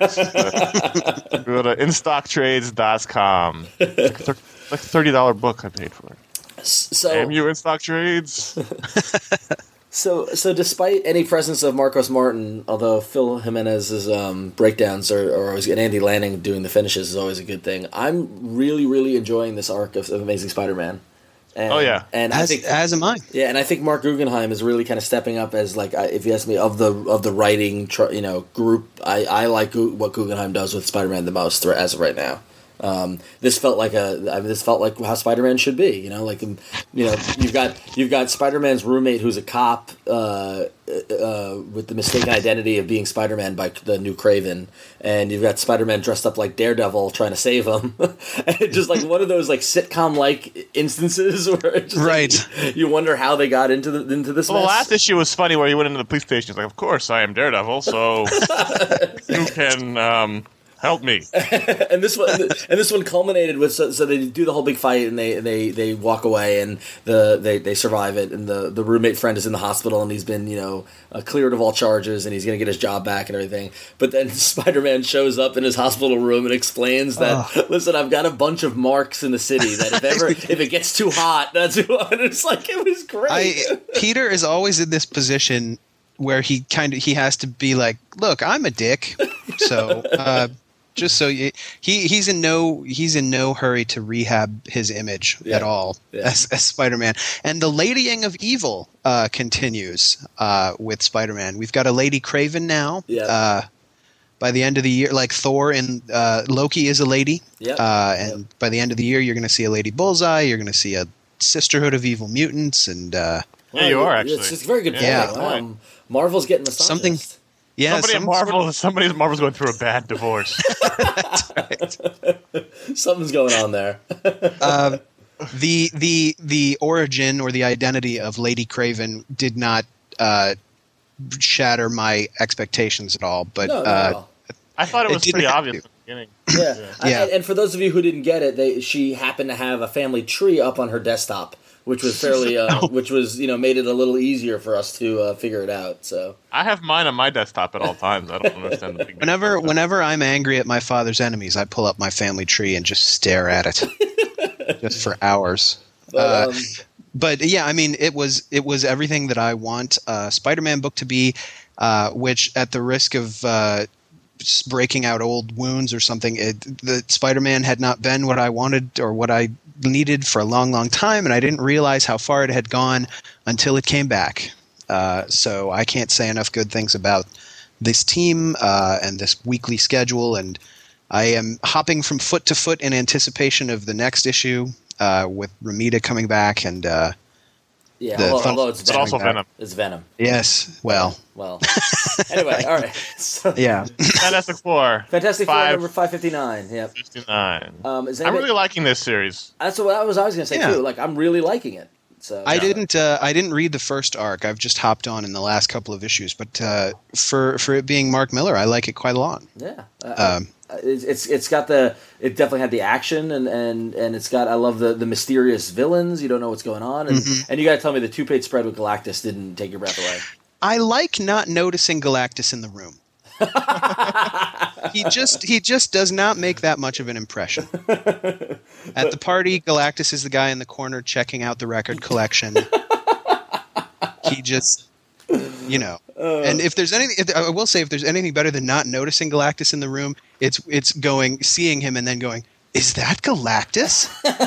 Go to in stock trades dot com. It's like a thirty dollars book I paid for it. So. Damn you, In Stock Trades. So, so despite any presence of Marcos Martin, although Phil Jimenez's um, breakdowns are, are always, and Andy Lanning doing the finishes is always a good thing. I'm really, really enjoying this arc of, of Amazing Spider-Man. And, Oh, yeah. and I As, think, as am I. yeah, and I think Mark Guggenheim is really kind of stepping up as, like, I- if you ask me, of the of the writing, tr- you know, group. I, I like Gu- what Guggenheim does with Spider-Man the most th- as of right now. Um, this felt like a. I mean, this felt like how Spider-Man should be. You know, like um, you know, you've got you've got Spider-Man's roommate who's a cop uh, uh, with the mistaken identity of being Spider-Man by the new Craven, and you've got Spider-Man dressed up like Daredevil trying to save him. And it's just like one of those like sitcom-like instances where it's just, Right. like, you wonder how they got into the into this. Well, the mess. last issue was funny where he went into the police station. He's like, of course, I am Daredevil, so you can um, help me. and this one and this one culminated with so, so they do the whole big fight and they they, they walk away and the they, they survive it, and the, the roommate friend is in the hospital and he's been, you know, uh, cleared of all charges and he's gonna get his job back and everything. But then Spider-Man shows up in his hospital room and explains that listen, I've got a bunch of marks in the city that if ever if it gets too hot, that's who. And it's like it was great. I Peter is always in this position where he kind of he has to be like, look, I'm a dick, so uh, just so you, he he's in no he's in no hurry to rehab his image Yeah. at all Yeah. as, as Spider-Man. And the ladying of evil uh, continues uh, with Spider-Man. We've got a Lady Craven now. Yeah. Uh, by the end of the year, like Thor and uh, Loki is a lady. Yep. Uh, and by the end of the year, you're going to see a Lady Bullseye. You're going to see a Sisterhood of Evil Mutants, and uh, Yeah, you are, It's, actually. it's a very good point. Yeah. Um, Marvel's getting the Something- yeah, Somebody at some Marvel, sort of- somebody at Marvel's going through a bad divorce. Something's going on there. uh, the the the origin or the identity of Lady Craven did not uh, shatter my expectations at all. But No, not uh, at all. I thought it It was didn't pretty have obvious to. at the beginning. Yeah. I- Yeah. and, and for those of you who didn't get it, they, she happened to have a family tree up on her desktop, which was fairly, uh, which was, you know, made it a little easier for us to uh, figure it out. So I have mine on my desktop at all times. I don't understand the big deal. whenever whenever I'm angry at my father's enemies, I pull up my family tree and just stare at it just for hours. but, Uh, um, But yeah, I mean, it was it was everything that I want a Spider-Man book to be, uh, which at the risk of uh, s- breaking out old wounds or something, it, the Spider-Man had not been what I wanted or what I needed for a long, long time, and I didn't realize how far it had gone until it came back. Uh, so I can't say enough good things about this team uh, and this weekly schedule, and I am hopping from foot to foot in anticipation of the next issue uh, with Ramita coming back and uh, yeah, the although, fun- although it's, It's Venom. also Venom. It's Venom. Yes, well, Well, anyway, all right. So, yeah. Fantastic Four. Fantastic Four Five number five fifty-nine. Yep. fifty-nine. Um, is I'm anybody, really liking this series. that's what I was. I was going to say Yeah. too. Like, I'm really liking it. So I didn't. Uh, I didn't read the first arc. I've just hopped on in the last couple of issues. But uh, for for it being Mark Miller, I like it quite a lot. Yeah. Uh, Um, it's, it's it's got the it definitely had the action and, and, and it's got I love the, the mysterious villains. You don't know what's going on, and Mhm. and you got to tell me the two page spread with Galactus didn't take your breath away. I like not noticing Galactus in the room. he just he just does not make that much of an impression. At the party, Galactus is the guy in the corner checking out the record collection. He just, you know. And if there's anything, if, I will say, if there's anything better than not noticing Galactus in the room, it's it's going, seeing him, and then going, "Is that Galactus?"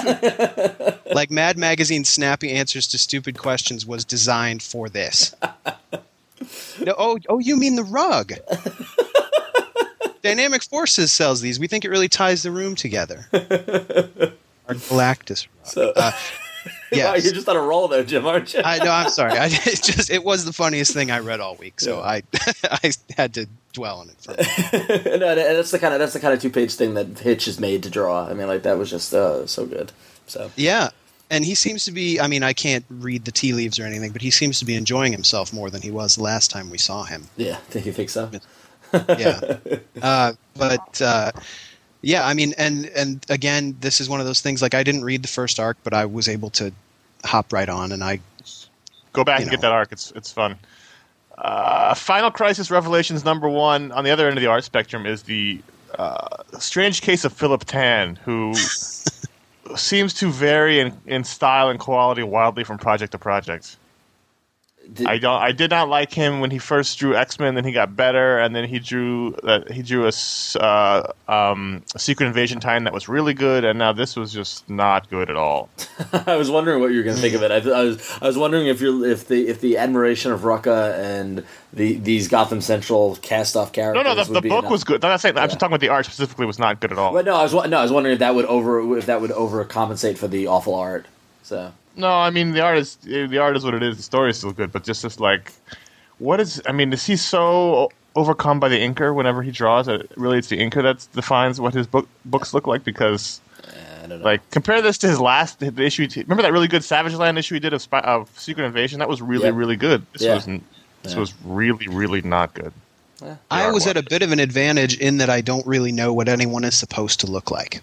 Like Mad Magazine's snappy answers to stupid questions was designed for this. No, oh, oh, you mean the rug? Dynamic Forces sells these. We think it really ties the room together. Our Galactus rug. So, Uh, wow, yes. you're just on a roll there, Jim, aren't you? I no, I'm sorry. I it just it was the funniest thing I read all week, so Yeah. I I had to dwell on it for a minute. no, and that's the kind of that's the kind of two page thing that Hitch is made to draw. I mean, like that was just uh, so good. So Yeah. And he seems to be, I mean, I can't read the tea leaves or anything, but he seems to be enjoying himself more than he was the last time we saw him. yeah, do you think so? Yeah. Uh, but, uh, yeah, I mean, and, and again, this is one of those things, like I didn't read the first arc, but I was able to hop right on, and I... Go back You and get know. that arc. It's it's fun. Uh, Final Crisis Revelations number one. On the other end of the art spectrum is the uh, strange case of Philip Tan, who seems to vary in, in style and quality wildly from project to project. Did, I don't. I did not like him when he first drew X-Men. Then he got better, and then he drew uh, he drew a, s- uh, um, a Secret Invasion tie-in that was really good, and now this was just not good at all. I was wondering what you were going to think of it. I, I was I was wondering if you if the if the admiration of Rucka and the these Gotham Central cast off No, characters. no, the, would the be book enough. was good. I'm not saying. I'm Yeah. just talking about the art specifically was not good at all. But no, I was wa- no, I was wondering if that would over if that would overcompensate for the awful art. So No, I mean the art is the art is what it is. The story is still good, but just just like, what is? I mean, is he so overcome by the inker whenever he draws? That really, it's the inker that defines what his book books look like. Because, I don't know. like, compare this to his last the issue. Remember that really good Savage Land issue he did of, Spy, of Secret Invasion? That was really Yep. really good. This Yeah. was this Yeah. was really really not good. Yeah. I art was at a was. bit of an advantage in that I don't really know what anyone is supposed to look like.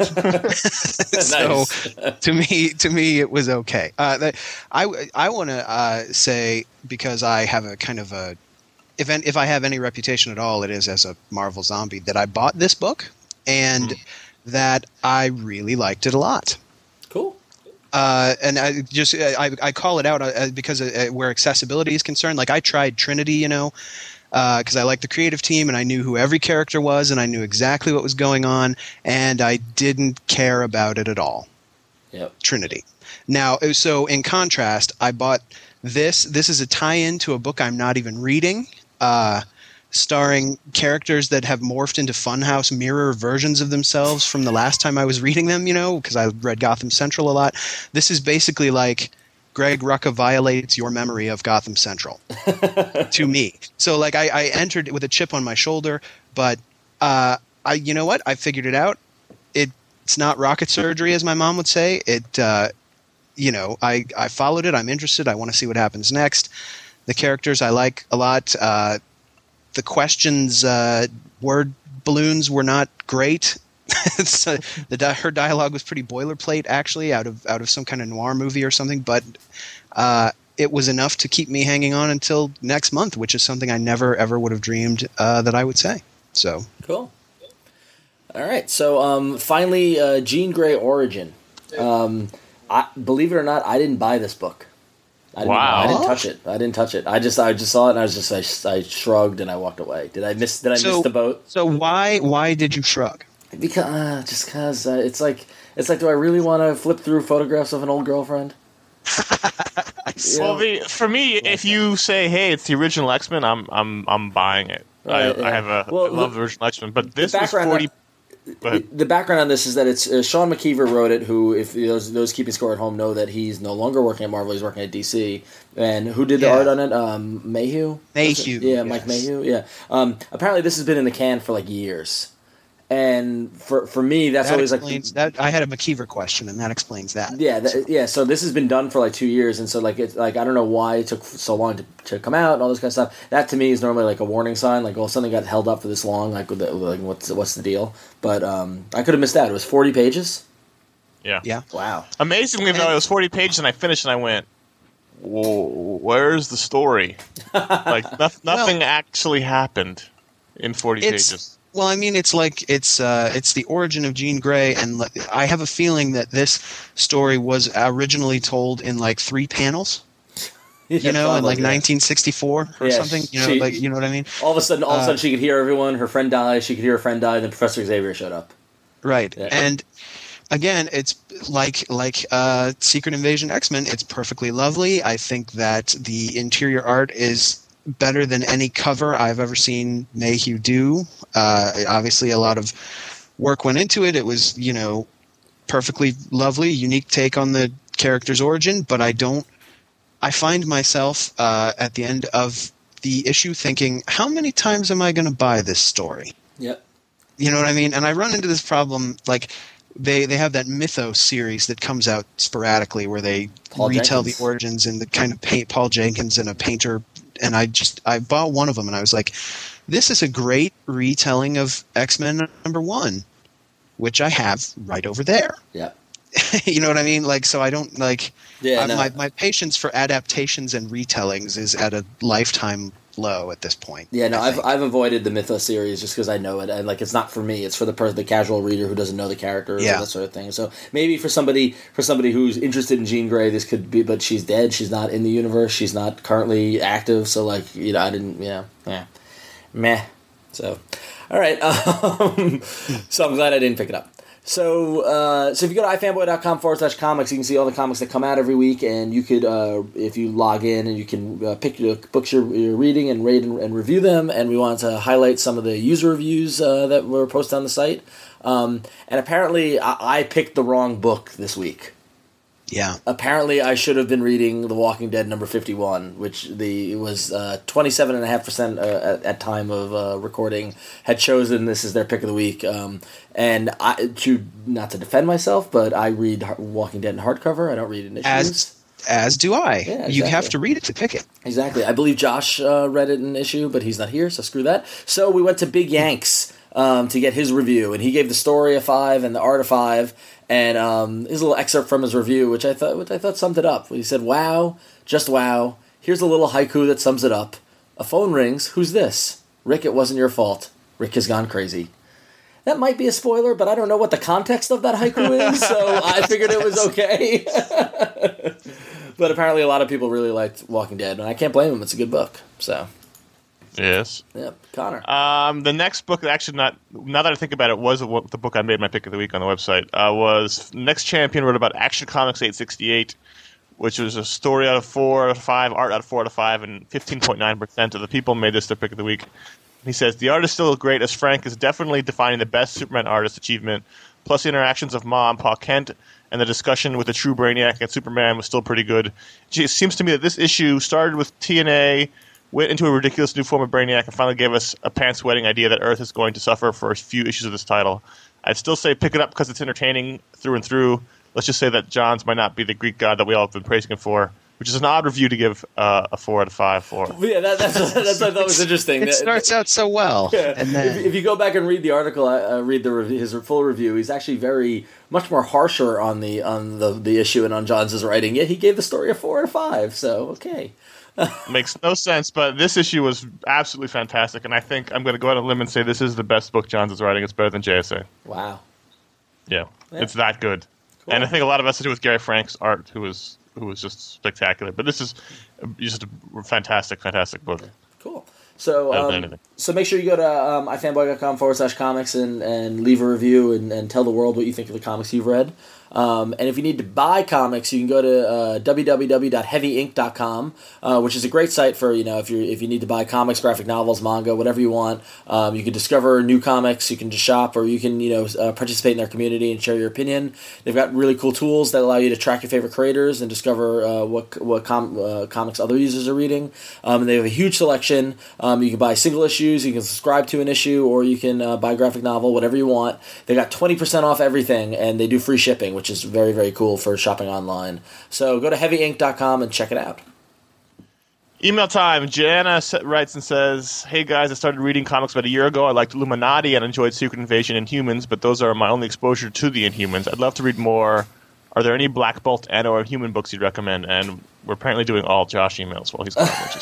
So Nice. to me, to me, it was okay. Uh, that, I I want to uh, say, because I have a kind of a, if an- if I have any reputation at all, it is as a Marvel zombie, that I bought this book and that I really liked it a lot. Cool. Uh, and I just I, I call it out uh, because uh, where accessibility is concerned. Like I tried Trinity, you know, because I liked the creative team and I knew who every character was and I knew exactly what was going on, and I didn't care about it at all. Yep. Trinity. Now, so in contrast, I bought this. This is a tie-in to a book I'm not even reading, uh, starring characters that have morphed into Funhouse mirror versions of themselves from the last time I was reading them, you know, because I read Gotham Central a lot. This is basically like Greg Rucka violates your memory of Gotham Central to me. So, like, I, I entered with a chip on my shoulder, but uh, I, you know what? I figured it out. It, it's not rocket surgery, as my mom would say. It, uh, you know, I, I followed it. I'm interested. I want to see what happens next. The characters I like a lot. Uh, the questions, uh, word balloons were not great. So the di- her dialogue was pretty boilerplate, actually, out of out of some kind of noir movie or something. But uh, it was enough to keep me hanging on until next month, which is something I never ever would have dreamed uh, that I would say. So Cool. All right. So um, finally, uh, Jean Grey Origin. Um, I believe it or not, I didn't buy this book. I didn't, Wow. I didn't touch it. I didn't touch it. I just I just saw it and I was just I, I shrugged and I walked away. Did I miss Did I So- miss the boat? so why why did you shrug? Because uh, just because uh, it's like It's like, do I really want to flip through photographs of an old girlfriend? Well, the, for me, Like if you say, "Hey, it's the original X-Men," I'm I'm I'm buying it. Right, I, yeah. I have a Well, I love the- the original X-Men, but this the was background forty. on- Go ahead. The background on this is that it's uh, Sean McKeever wrote it. Who, if those those keeping score at home know that he's no longer working at Marvel, he's working at D C. And who did the Yeah. art on it? Um, Mayhew. Mayhew, Yeah, Mike yes. Mayhew. Yeah. Um, apparently, this has been in the can for like years. And for for me, that's That always like explains that. I had a McKeever question, and that explains that. yeah, that, yeah. So this has been done for like two years, and so like it's like I don't know why it took so long to, to come out and all this kind of stuff. That to me is normally like a warning sign, like oh something got held up for this long, like, with the, like what's what's the deal? But um, I could have missed that. It was forty pages. Yeah. Yeah. Wow. Amazingly, though, it was forty pages, and I finished, and I went, "Whoa, where's the story?" Like no, nothing actually happened in forty It's pages. well, I mean, it's like it's uh, it's the origin of Jean Grey, and le- I have a feeling that this story was originally told in like three panels. You know, in like nineteen sixty-four or Yeah, something. You know, she- like you know what I mean? All of a sudden, all of a Uh, sudden, she could hear everyone. Her friend died. She could hear her friend die. Then Professor Xavier showed up. Right. Yeah. And again, it's like like uh, Secret Invasion X-Men. It's perfectly lovely. I think that the interior art is better than any cover I've ever seen Mayhew do. Uh, obviously, a lot of work went into it. It was, you know, perfectly lovely, unique take on the character's origin. But I don't. I find myself uh, at the end of the issue thinking, how many times am I going to buy this story? Yep. You know what I mean? And I run into this problem, like they they have that Mythos series that comes out sporadically where they Paul retell Jenkins. the origins and the kind of paint Paul Jenkins and a painter. And I just I bought one of them and I was like, this is a great retelling of X-Men number one, which I have right over there. Yep. You know what I mean? Like, so I don't like. Yeah. uh, no. my my patience for adaptations and retellings is at a lifetime low at this point. Yeah, no, I I've think. I've avoided the Mythos series just because I know it, and like it's not for me. It's for the person, the casual reader who doesn't know the characters Yeah. or that sort of thing. So maybe for somebody for somebody who's interested in Jean Grey, this could be. But she's dead. She's not in the universe. She's not currently active. So like you know, I didn't. You know, yeah, meh. So, all right. Um, so I'm glad I didn't pick it up. So, uh, so if you go to ifanboy.com forward slash comics, you can see all the comics that come out every week, and you could, uh, if you log in, and you can uh, pick the books you're, you're reading and rate and, and review them. And we want to highlight some of the user reviews uh, that were posted on the site. Um, and apparently, I, I picked the wrong book this week. Yeah. Apparently, I should have been reading The Walking Dead number fifty-one, which the it was uh, twenty-seven point five percent uh, at, at time of uh, recording had chosen this as their pick of the week. Um, and I, to not to defend myself, but I read Har- Walking Dead in hardcover. I don't read it in issues. As as do I. Yeah, You have exactly. to read it to pick it. Exactly. I believe Josh uh, read it in issue, but he's not here, so screw that. So we went to Big Yanks um, to get his review, and he gave the story a five and the art a five. And um, here's a little excerpt from his review, which I thought which I thought summed it up. He said, "Wow, just wow. Here's a little haiku that sums it up. A phone rings. Who's this? Rick, it wasn't your fault. Rick has gone crazy." That might be a spoiler, but I don't know what the context of that haiku is, so I figured it was okay. But apparently a lot of people really liked Walking Dead, and I can't blame them. It's a good book. So, Yes. yeah, Connor. Um, the next book, actually, not now that I think about it, was the book I made my pick of the week on the website. Uh, was Next Champion wrote about Action Comics eight sixty-eight, which was a story out of four out of five, art out of four out of five, and fifteen point nine percent of the people made this their pick of the week. He says the art is still great, as Frank is definitely defining the best Superman artist achievement. Plus, the interactions of Ma and Pa Kent and the discussion with the true Brainiac and Superman was still pretty good. It seems to me that this issue started with T N A, went into a ridiculous new form of Brainiac, and finally gave us a pants-wetting idea that Earth is going to suffer for a few issues of this title. I'd still say pick it up because it's entertaining through and through. Let's just say that Johns might not be the Greek god that we all have been praising him for, which is an odd review to give uh, a four out of five for. Yeah, that, that's, that's what I thought was interesting. It That- starts out so well, Yeah. and then if, if you go back and read the article, uh, read the rev- his full review. He's actually very much more harsher on the on the, the issue and on Johns' writing. Yet he gave the story a four or five. So okay, Makes no sense, but this issue was absolutely fantastic, and I think I'm going to go out on a limb and say this is the best book Johns is writing. It's better than J S A. wow, Yeah, Yeah. it's that good. Cool. And I think a lot of it has to do with Gary Frank's art, who was who was just spectacular. But this is just a fantastic, fantastic book. cool. So, Better than um, anything. so make sure you go to um, ifanboy.com forward slash comics and, and leave a review and, and tell the world what you think of the comics you've read. Um, and if you need to buy comics, you can go to uh, w w w dot heavy ink dot com, uh, which is a great site for, you know, if you if you need to buy comics, graphic novels, manga, whatever you want. Um, you can discover new comics, you can just shop, or you can, you know, uh, participate in their community and share your opinion. They've got really cool tools that allow you to track your favorite creators and discover uh, what what com- uh, comics other users are reading. Um, and they have a huge selection. Um, you can buy single issues, you can subscribe to an issue, or you can uh, buy a graphic novel, whatever you want. They got twenty percent off everything, and they do free shipping, which is very, very cool for shopping online. So go to heavy ink dot com and check it out. Email time. Jana writes and says, "Hey guys, I started reading comics about a year ago. I liked Illuminati and enjoyed Secret Invasion and Inhumans, but those are my only exposure to the Inhumans. I'd love to read more. Are there any Black Bolt and or Inhuman books you'd recommend?" And we're apparently doing all Josh emails while he's gone, which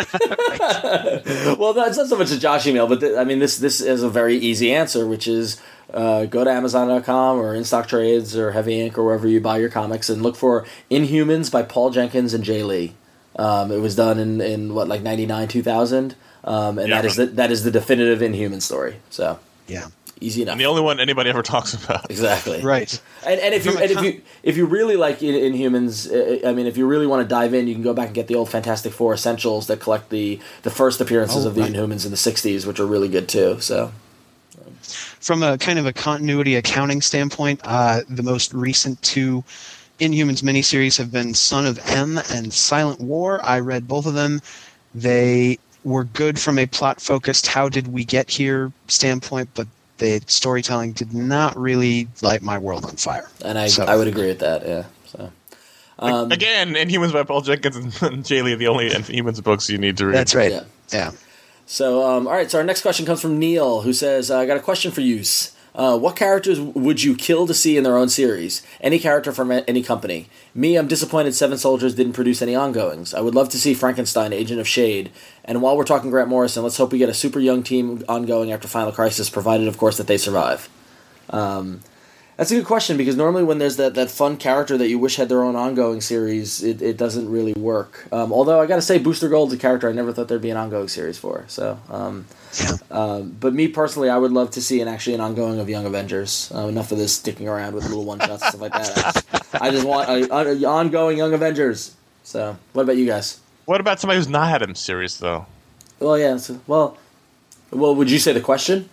is Well, that's not so much a Josh email, but th- I mean, this this is a very easy answer, which is uh, go to amazon dot com or In Stock Trades or Heavy Ink or wherever you buy your comics and look for Inhumans by Paul Jenkins and Jay Lee. Um, it was done in, in what, like ninety-nine, two thousand, um, and Yeah. that is the, that is the definitive Inhuman story. So Yeah. easy enough. and the only one anybody ever talks about. Exactly. Right. And, and if you From a and if com- you if you really like In- Inhumans, uh, I mean, if you really want to dive in, you can go back and get the old Fantastic Four Essentials that collect the the first appearances Oh, of the right. Inhumans in the sixties, which are really good too. So From a kind of a continuity accounting standpoint, uh, the most recent two Inhumans miniseries have been Son of M and Silent War. I read both of them. They were good from a plot-focused how did we get here standpoint, but the storytelling did not really light my world on fire. and I So- I would agree with that. Yeah. So um, Again, Inhumans by Paul Jenkins and Jay Lee are the only Inhumans books you need to read. That's right. Yeah. Yeah. So, um, all right. So our next question comes from Neil, who says, "I got a question for you. Uh, what characters would you kill to see in their own series? Any character from a- any company. Me, I'm disappointed Seven Soldiers didn't produce any ongoings. I would love to see Frankenstein, Agent of Shade. And while we're talking Grant Morrison, let's hope we get a super young team ongoing after Final Crisis, provided, of course, that they survive." Um, that's a good question, because normally when there's that, that fun character that you wish had their own ongoing series, it, it doesn't really work. Um, although I got to say, Booster Gold's a character I never thought there'd be an ongoing series for. So, um, um, but me personally, I would love to see an actually an ongoing of Young Avengers. Uh, enough of this sticking around with little one shots and stuff like that. I just, I just want a, a, a ongoing Young Avengers. So, what about you guys? What about somebody who's not had a series, though? Well, yeah. So, well, well, would you say the question?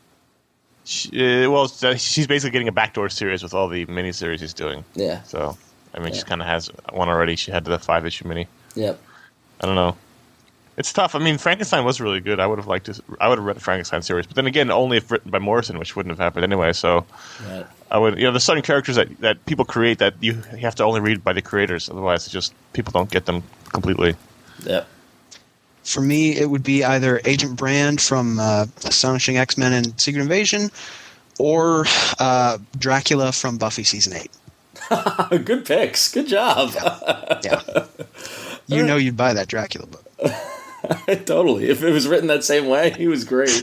She, uh, well, it's- she's basically getting a backdoor series with all the miniseries he's doing. Yeah. So, I mean, Yeah. she kind of has one already. She had the five-issue mini. Yep. I don't know. It's tough. I mean, Frankenstein was really good. I would have liked to. I would have read the Frankenstein series, but then again, only if written by Morrison, which wouldn't have happened anyway. So, Right. I would. You know, there's certain characters that, that people create that you have to only read by the creators. Otherwise, it's just people don't get them completely. Yep. For me, it would be either Agent Brand from uh, Astonishing X-Men and Secret Invasion, or uh, Dracula from Buffy Season eight. Good picks. Good job. Yeah. You know you'd buy that Dracula book. Totally. If it was written that same way, he was great.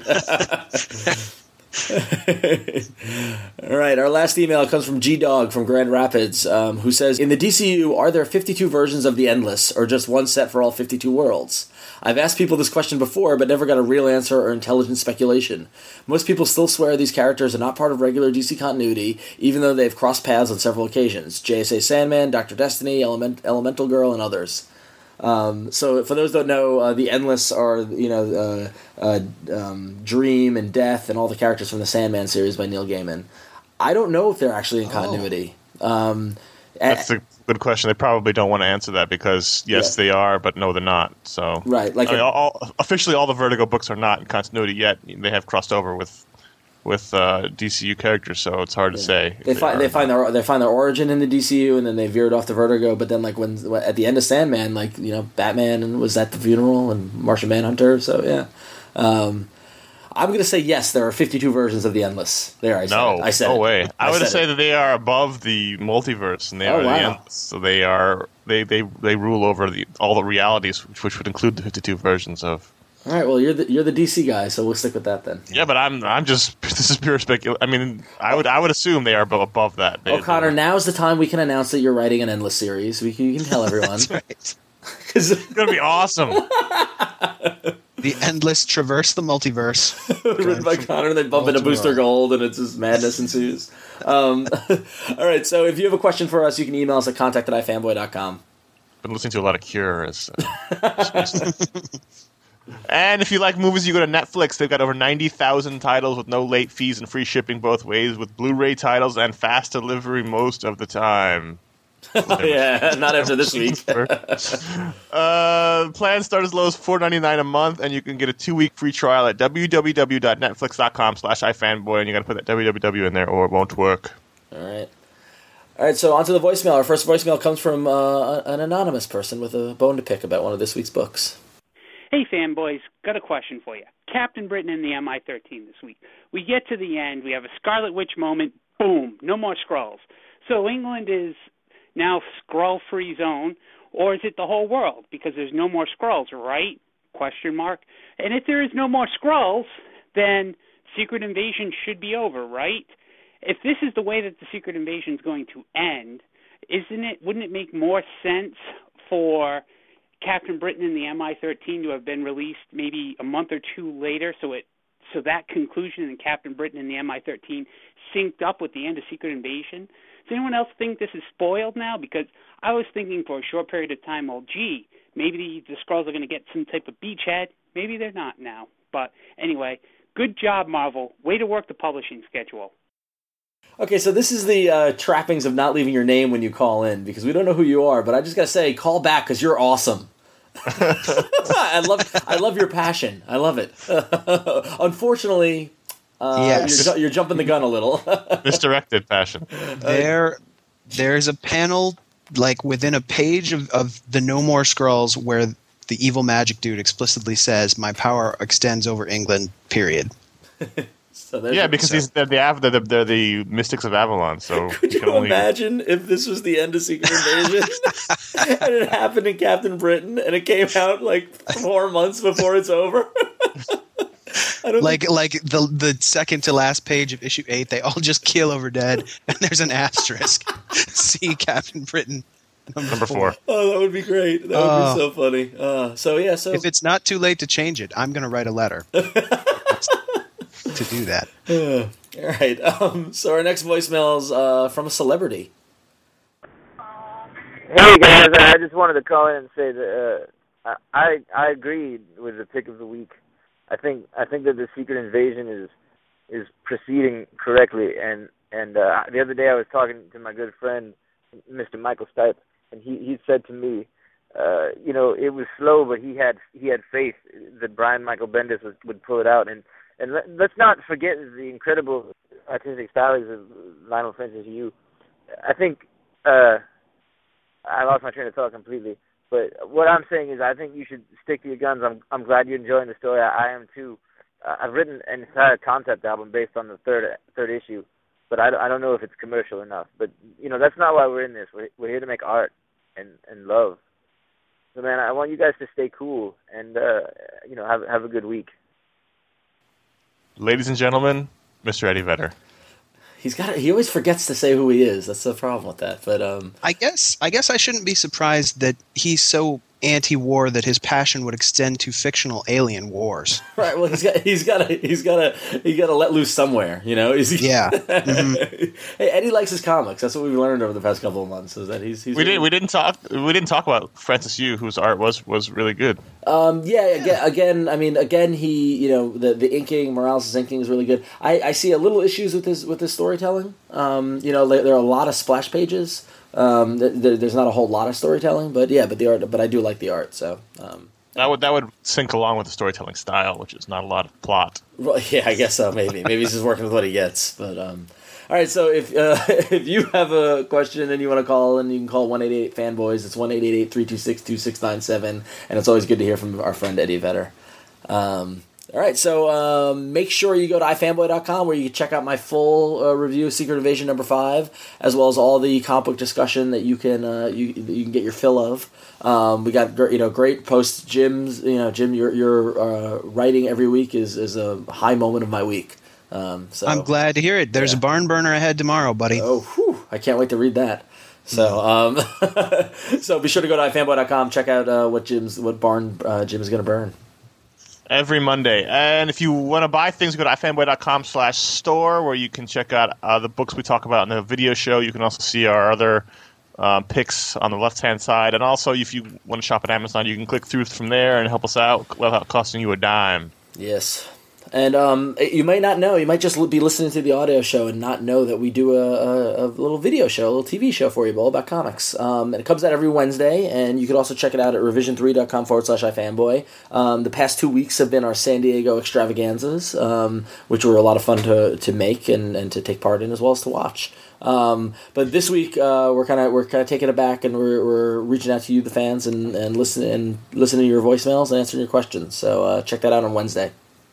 All right, our last email comes from G-Dog from Grand Rapids, um, who says, "In the D C U, are there fifty-two versions of the Endless, or just one set for all fifty-two worlds? I've asked people this question before, but never got a real answer or intelligent speculation. Most people still swear these characters are not part of regular D C continuity, even though they've crossed paths on several occasions. J S A Sandman, Doctor Destiny, Element- Elemental Girl, and others. Um, so for those that don't know, uh, the Endless are, you know, uh, uh, um, Dream and Death and all the characters from the Sandman series by Neil Gaiman. I don't know if they're actually in continuity. Um, That's a good question. They probably don't want to answer that because yes, Yeah. they are, but no, they're not. So Right, like I mean, a- all, all, officially, all the Vertigo books are not in continuity yet. They have crossed over with with uh, D C U characters, so it's hard to say. if They find are they or find not. their they find their origin in the D C U, and then they veered off to Vertigo. But then, like when at the end of Sandman, like you know, Batman was at the funeral and Martian Manhunter. So yeah, um, I'm gonna say yes. There are fifty-two versions of the Endless. There, I said No, it. I said no it. way. I, would said say it. that they are above the multiverse, and they Oh, are wow. the endless. So they are they they, they rule over the, all the realities, which, which would include the fifty-two versions of. All right. Well, you're the you're the D C guy, so we'll stick with that then. Yeah, but I'm I'm just this is pure speculation. I mean, I would I would assume they are abo- above that. They, O'Connor, now's the time we can announce that you're writing an Endless series. We can, you can tell everyone. That's right. 'Cause- It's gonna be awesome. The endless traverse the multiverse. Written by Connor, and they bump into Booster Gold, and it's just madness ensues. Um, all right, so if you have a question for us, you can email us at contact at i fanboy dot com. Been listening to a lot of Cure. As, uh, and if you like movies, you go to Netflix. They've got over ninety thousand titles with no late fees and free shipping both ways, with Blu-ray titles and fast delivery most of the time. Yeah, not after this week. uh, plans start as low as four ninety-nine a month, and you can get a two-week free trial at www.netflix.com slash ifanboy, and you got to put that www in there or it won't work. All right. All right, so on to the voicemail. Our first voicemail comes from uh, an anonymous person with a bone to pick about one of this week's books. Hey, fanboys, got a question for you. Captain Britain and the M I thirteen this week. We get to the end. We have a Scarlet Witch moment. Boom. No more Skrulls. So England is now Skrull-free zone, or is it the whole world? Because there's no more Skrulls, right? Question mark. And if there is no more Skrulls, then Secret Invasion should be over, right? If this is the way that the Secret Invasion is going to end, isn't it? Wouldn't it make more sense for Captain Britain and the M I thirteen to have been released maybe a month or two later, so it so that conclusion in Captain Britain and the M I thirteen synced up with the end of Secret Invasion? Does anyone else think this is spoiled now? Because I was thinking for a short period of time, well, gee, maybe the, the Skrulls are going to get some type of beachhead. Maybe they're not now. But anyway, good job, Marvel. Way to work the publishing schedule. Okay, so this is the uh, trappings of not leaving your name when you call in, because we don't know who you are, but I just got to say, call back because you're awesome. I love I love your passion. I love it. Unfortunately, uh, yes. you're, you're jumping the gun a little. Misdirected passion. There, there's a panel like within a page of, of the No More Skrulls where the evil magic dude explicitly says, "My power extends over England." Period. So yeah, because so. these they're the, they're the they're the Mystics of Avalon. So could you, you can only... imagine if this was the end of Secret Invasion and it happened in Captain Britain and it came out like four months before it's over? I don't like think... like the the second to last page of issue eight, they all just keel over dead, and there's an asterisk. See Captain Britain. Number, Number four. four. Oh, that would be great. That would uh, be so funny. Uh, so yeah, so if it's not too late to change it, I'm going to write a letter to do that. Uh, all right. Um, so our next voicemail is uh, from a celebrity. Hey guys, I just wanted to call in and say that uh, I I agreed with the pick of the week. I think I think that the Secret Invasion is is proceeding correctly, and and uh, the other day I was talking to my good friend Mister Michael Stipe, and he he said to me, uh, you know, it was slow, but he had he had faith that Brian Michael Bendis would, would pull it out, and and let, let's not forget the incredible artistic stylings of Lionel Francis Yu. I think uh, I lost my train of thought completely. But what I'm saying is, I think you should stick to your guns. I'm I'm glad you're enjoying the story. I, I am too. Uh, I've written an entire concept album based on the third third issue, but I, I don't know if it's commercial enough. But you know, that's not why we're in this. We're we're here to make art and, and love. So man, I want you guys to stay cool and uh, you know have have a good week. Ladies and gentlemen, Mister Eddie Vedder. He's got. He always forgets to say who he is. That's the problem with that. But um, I guess I guess I shouldn't be surprised that he's so anti-war that his passion would extend to fictional alien wars. Right. Well, he's got. He's got to. He's got to. He got to let loose somewhere. You know. He's, yeah. Mm-hmm. Hey, Eddie likes his comics. That's what we've learned over the past couple of months. Is that he's. he's we didn't. We didn't talk. We didn't talk about Francis Yu, whose art was was really good. Um, yeah, again, again, I mean, again, he, you know, the the inking, Morales' inking is really good. I, I see a little issues with his with his storytelling. Um, you know, there, there are a lot of splash pages. Um, there, there's not a whole lot of storytelling, but yeah, but the art, but I do like the art. So um, that would that would sync along with the storytelling style, which is not a lot of plot. Well, yeah, I guess so. Maybe maybe he's just working with what he gets. But um, all right, so if uh, if you have a question and you want to call, and you can call one eight eight eight fanboys. It's one eight eight eight, three two six, two six nine seven, and it's always good to hear from our friend Eddie Vedder. Um, all right, so um, make sure you go to i fanboy dot com where you can check out my full uh, review of Secret Invasion number five, as well as all the comic book discussion that you can uh, you you can get your fill of. Um, we got you know great posts. Jim's you know Jim, your your uh, writing every week is is a high moment of my week. Um, so I'm glad to hear it. There's yeah. a barn burner ahead tomorrow, buddy. Oh, whew, I can't wait to read that. So, um, so be sure to go to i fanboy dot com. Check out uh, what Jim's what barn uh, Jim is going to burn. Every Monday. And if you want to buy things, go to ifanboy.com slash store, where you can check out uh, the books we talk about in the video show. You can also see our other uh, picks on the left-hand side. And also, if you want to shop at Amazon, you can click through from there and help us out without costing you a dime. Yes. And um, you might not know, you might just be listening to the audio show and not know that we do a, a, a little video show, a little T V show for you all about comics. Um, and it comes out every Wednesday, and you can also check it out at revision3.com forward slash ifanboy. Um, the past two weeks have been our San Diego extravaganzas, um, which were a lot of fun to, to make and, and to take part in, as well as to watch. Um, but this week uh, we're kind of we're kind of taking it back, and we're we're reaching out to you, the fans, and and listening and listening to your voicemails and answering your questions. So uh, check that out on Wednesday.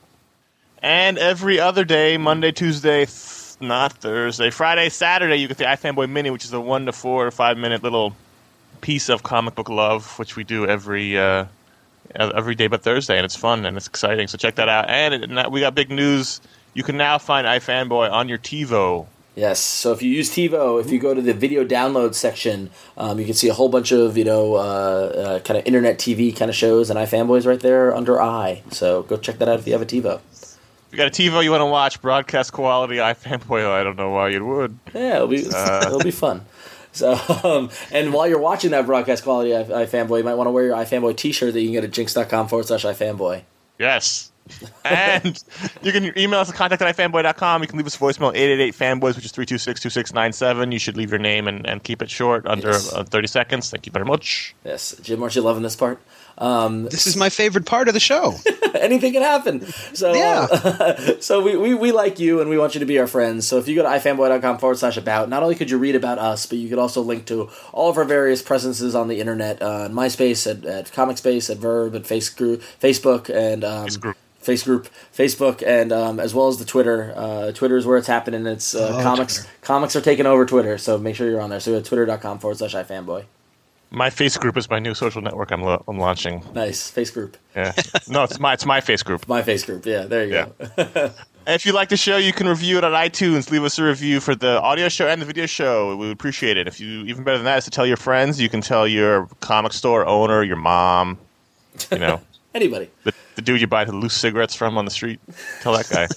And every other day, Monday, Tuesday, th- not Thursday, Friday, Saturday, you get the iFanboy Mini, which is a one to four or five minute little piece of comic book love, which we do every uh, every day but Thursday, and it's fun and it's exciting. So check that out. And it, we got big news. You can now find iFanboy on your TiVo. Yes, so if you use TiVo, if you go to the video download section, um, you can see a whole bunch of, you know, uh, uh, kind of internet T V kind of shows, and iFanboy's right there under I. So go check that out if you have a TiVo. If you got a TiVo you want to watch broadcast quality iFanboy, I don't know why you would. Yeah, it'll be uh. it'll be fun. So, um, and while you're watching that broadcast quality iFanboy, you might want to wear your iFanboy T-shirt that you can get at jinx.com forward slash iFanboy. Yes. And you can email us at contact at ifanboy dot com. You can leave us a voicemail, eight eight eight fanboys, which is three two six, two six nine seven. You should leave your name and, and keep it short, under yes. uh, thirty seconds. Thank you very much. Yes. Jim, aren't you loving this part? Um, this is my favorite part of the show. Anything can happen. So, yeah. uh, so we, we, we like you, and we want you to be our friends. So if you go to ifanboy.com forward slash about, not only could you read about us, but you could also link to all of our various presences on the internet, uh, on MySpace, at, at ComicSpace, at Verb, at Face Group, Facebook, and um, Face Group. Face Group, Facebook, and um, as well as the Twitter. Uh, Twitter is where it's happening. It's uh, oh, comics. Twitter. Comics are taking over Twitter, so make sure you're on there. So go to twitter.com forward slash ifanboy. My Face Group is my new social network I'm, lo- I'm launching. Nice. Face Group. Yeah. No, it's my it's my Face Group. My Face Group. Yeah, there you yeah. go. If you like the show, you can review it on iTunes. Leave us a review for the audio show and the video show. We would appreciate it. If you even better than that is to tell your friends. You can tell your comic store owner, your mom, you know. Anybody. The, the dude you buy the loose cigarettes from on the street. Tell that guy.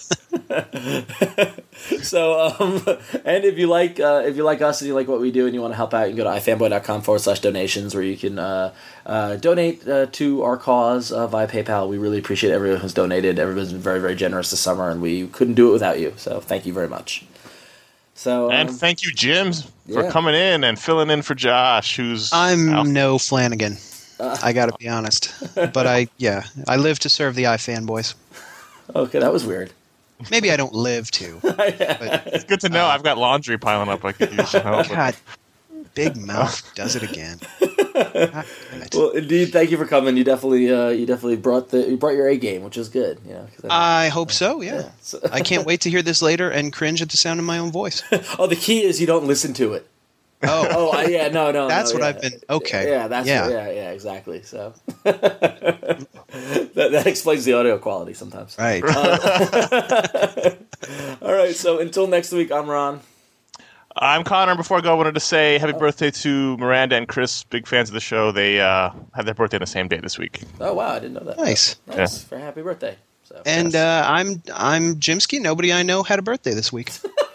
So, um, and if you like uh, if you like us and you like what we do and you want to help out, you can go to ifanboy.com forward slash donations, where you can uh, uh, donate uh, to our cause uh, via PayPal. We really appreciate everyone who's donated. Everyone's been very, very generous this summer, and we couldn't do it without you. So thank you very much. So, um, and thank you, Jim, for yeah. coming in and filling in for Josh, who's I'm out. no Flanagan. Uh, I gotta be honest, but I yeah I live to serve the iFanboys. Okay, that was weird. Maybe I don't live to. But, it's good to know. Uh, I've got laundry piling up. I could use some help. God, Big Mouth does it again. Well, indeed, thank you for coming. You definitely uh, you definitely brought the you brought your A game, which is good. You know, I, I hope so. Yeah, yeah so. I can't wait to hear this later and cringe at the sound of my own voice. Oh, the key is you don't listen to it. Oh, oh, I, yeah, no, no. That's no, what yeah. I've been. Okay, yeah, that's yeah, what, yeah, yeah, exactly. So that that explains the audio quality sometimes. Right. Uh, all right. So until next week, I'm Ron. I'm Connor. Before I go, I wanted to say happy oh. birthday to Miranda and Chris. Big fans of the show. They uh, had their birthday on the same day this week. Oh wow, I didn't know that. Nice. Nice yeah. for happy birthday. So, and yes. uh, I'm I'm Jimsky. Nobody I know had a birthday this week.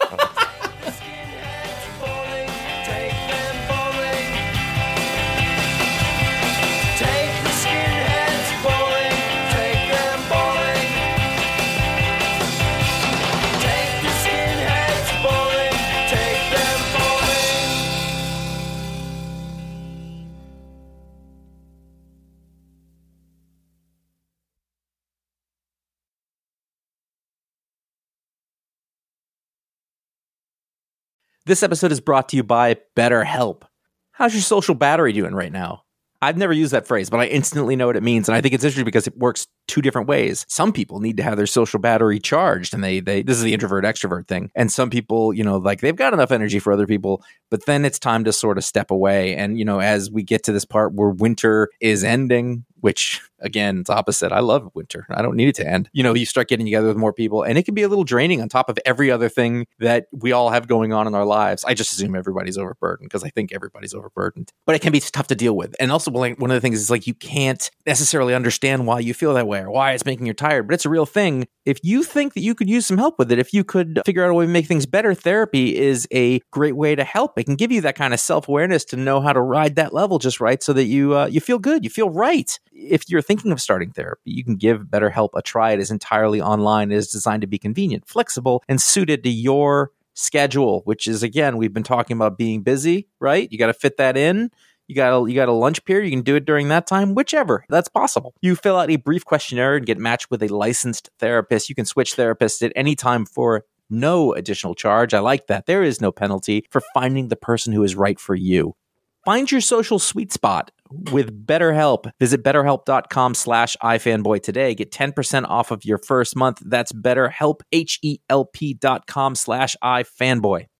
This episode is brought to you by BetterHelp. How's your social battery doing right now? I've never used that phrase, but I instantly know what it means, and I think it's interesting because it works two different ways. Some people need to have their social battery charged, and they they this is the introvert extrovert thing. And some people, you know, like they've got enough energy for other people, but then it's time to sort of step away. And you know, as we get to this part where winter is ending, which again, it's opposite. I love winter. I don't need it to end. You know, you start getting together with more people, and it can be a little draining on top of every other thing that we all have going on in our lives. I just assume everybody's overburdened because I think everybody's overburdened, but it can be tough to deal with. And also, one of the things is like you can't necessarily understand why you feel that way. there, why it's making you tired, but it's a real thing. If you think that you could use some help with it, if you could figure out a way to make things better, therapy is a great way to help. It can give you that kind of self-awareness to know how to ride that level just right so that you uh, you feel good, you feel right. If you're thinking of starting therapy, you can give BetterHelp a try. It is entirely online. It is designed to be convenient, flexible, and suited to your schedule, which is, again, we've been talking about being busy, right? You got to fit that in. You got a, you got a lunch period. You can do it during that time, whichever. That's possible. You fill out a brief questionnaire and get matched with a licensed therapist. You can switch therapists at any time for no additional charge. I like that. There is no penalty for finding the person who is right for you. Find your social sweet spot with BetterHelp. Visit betterhelp.com slash ifanboy today. Get ten percent off of your first month. That's BetterHelp, H E L P dot com slash ifanboy.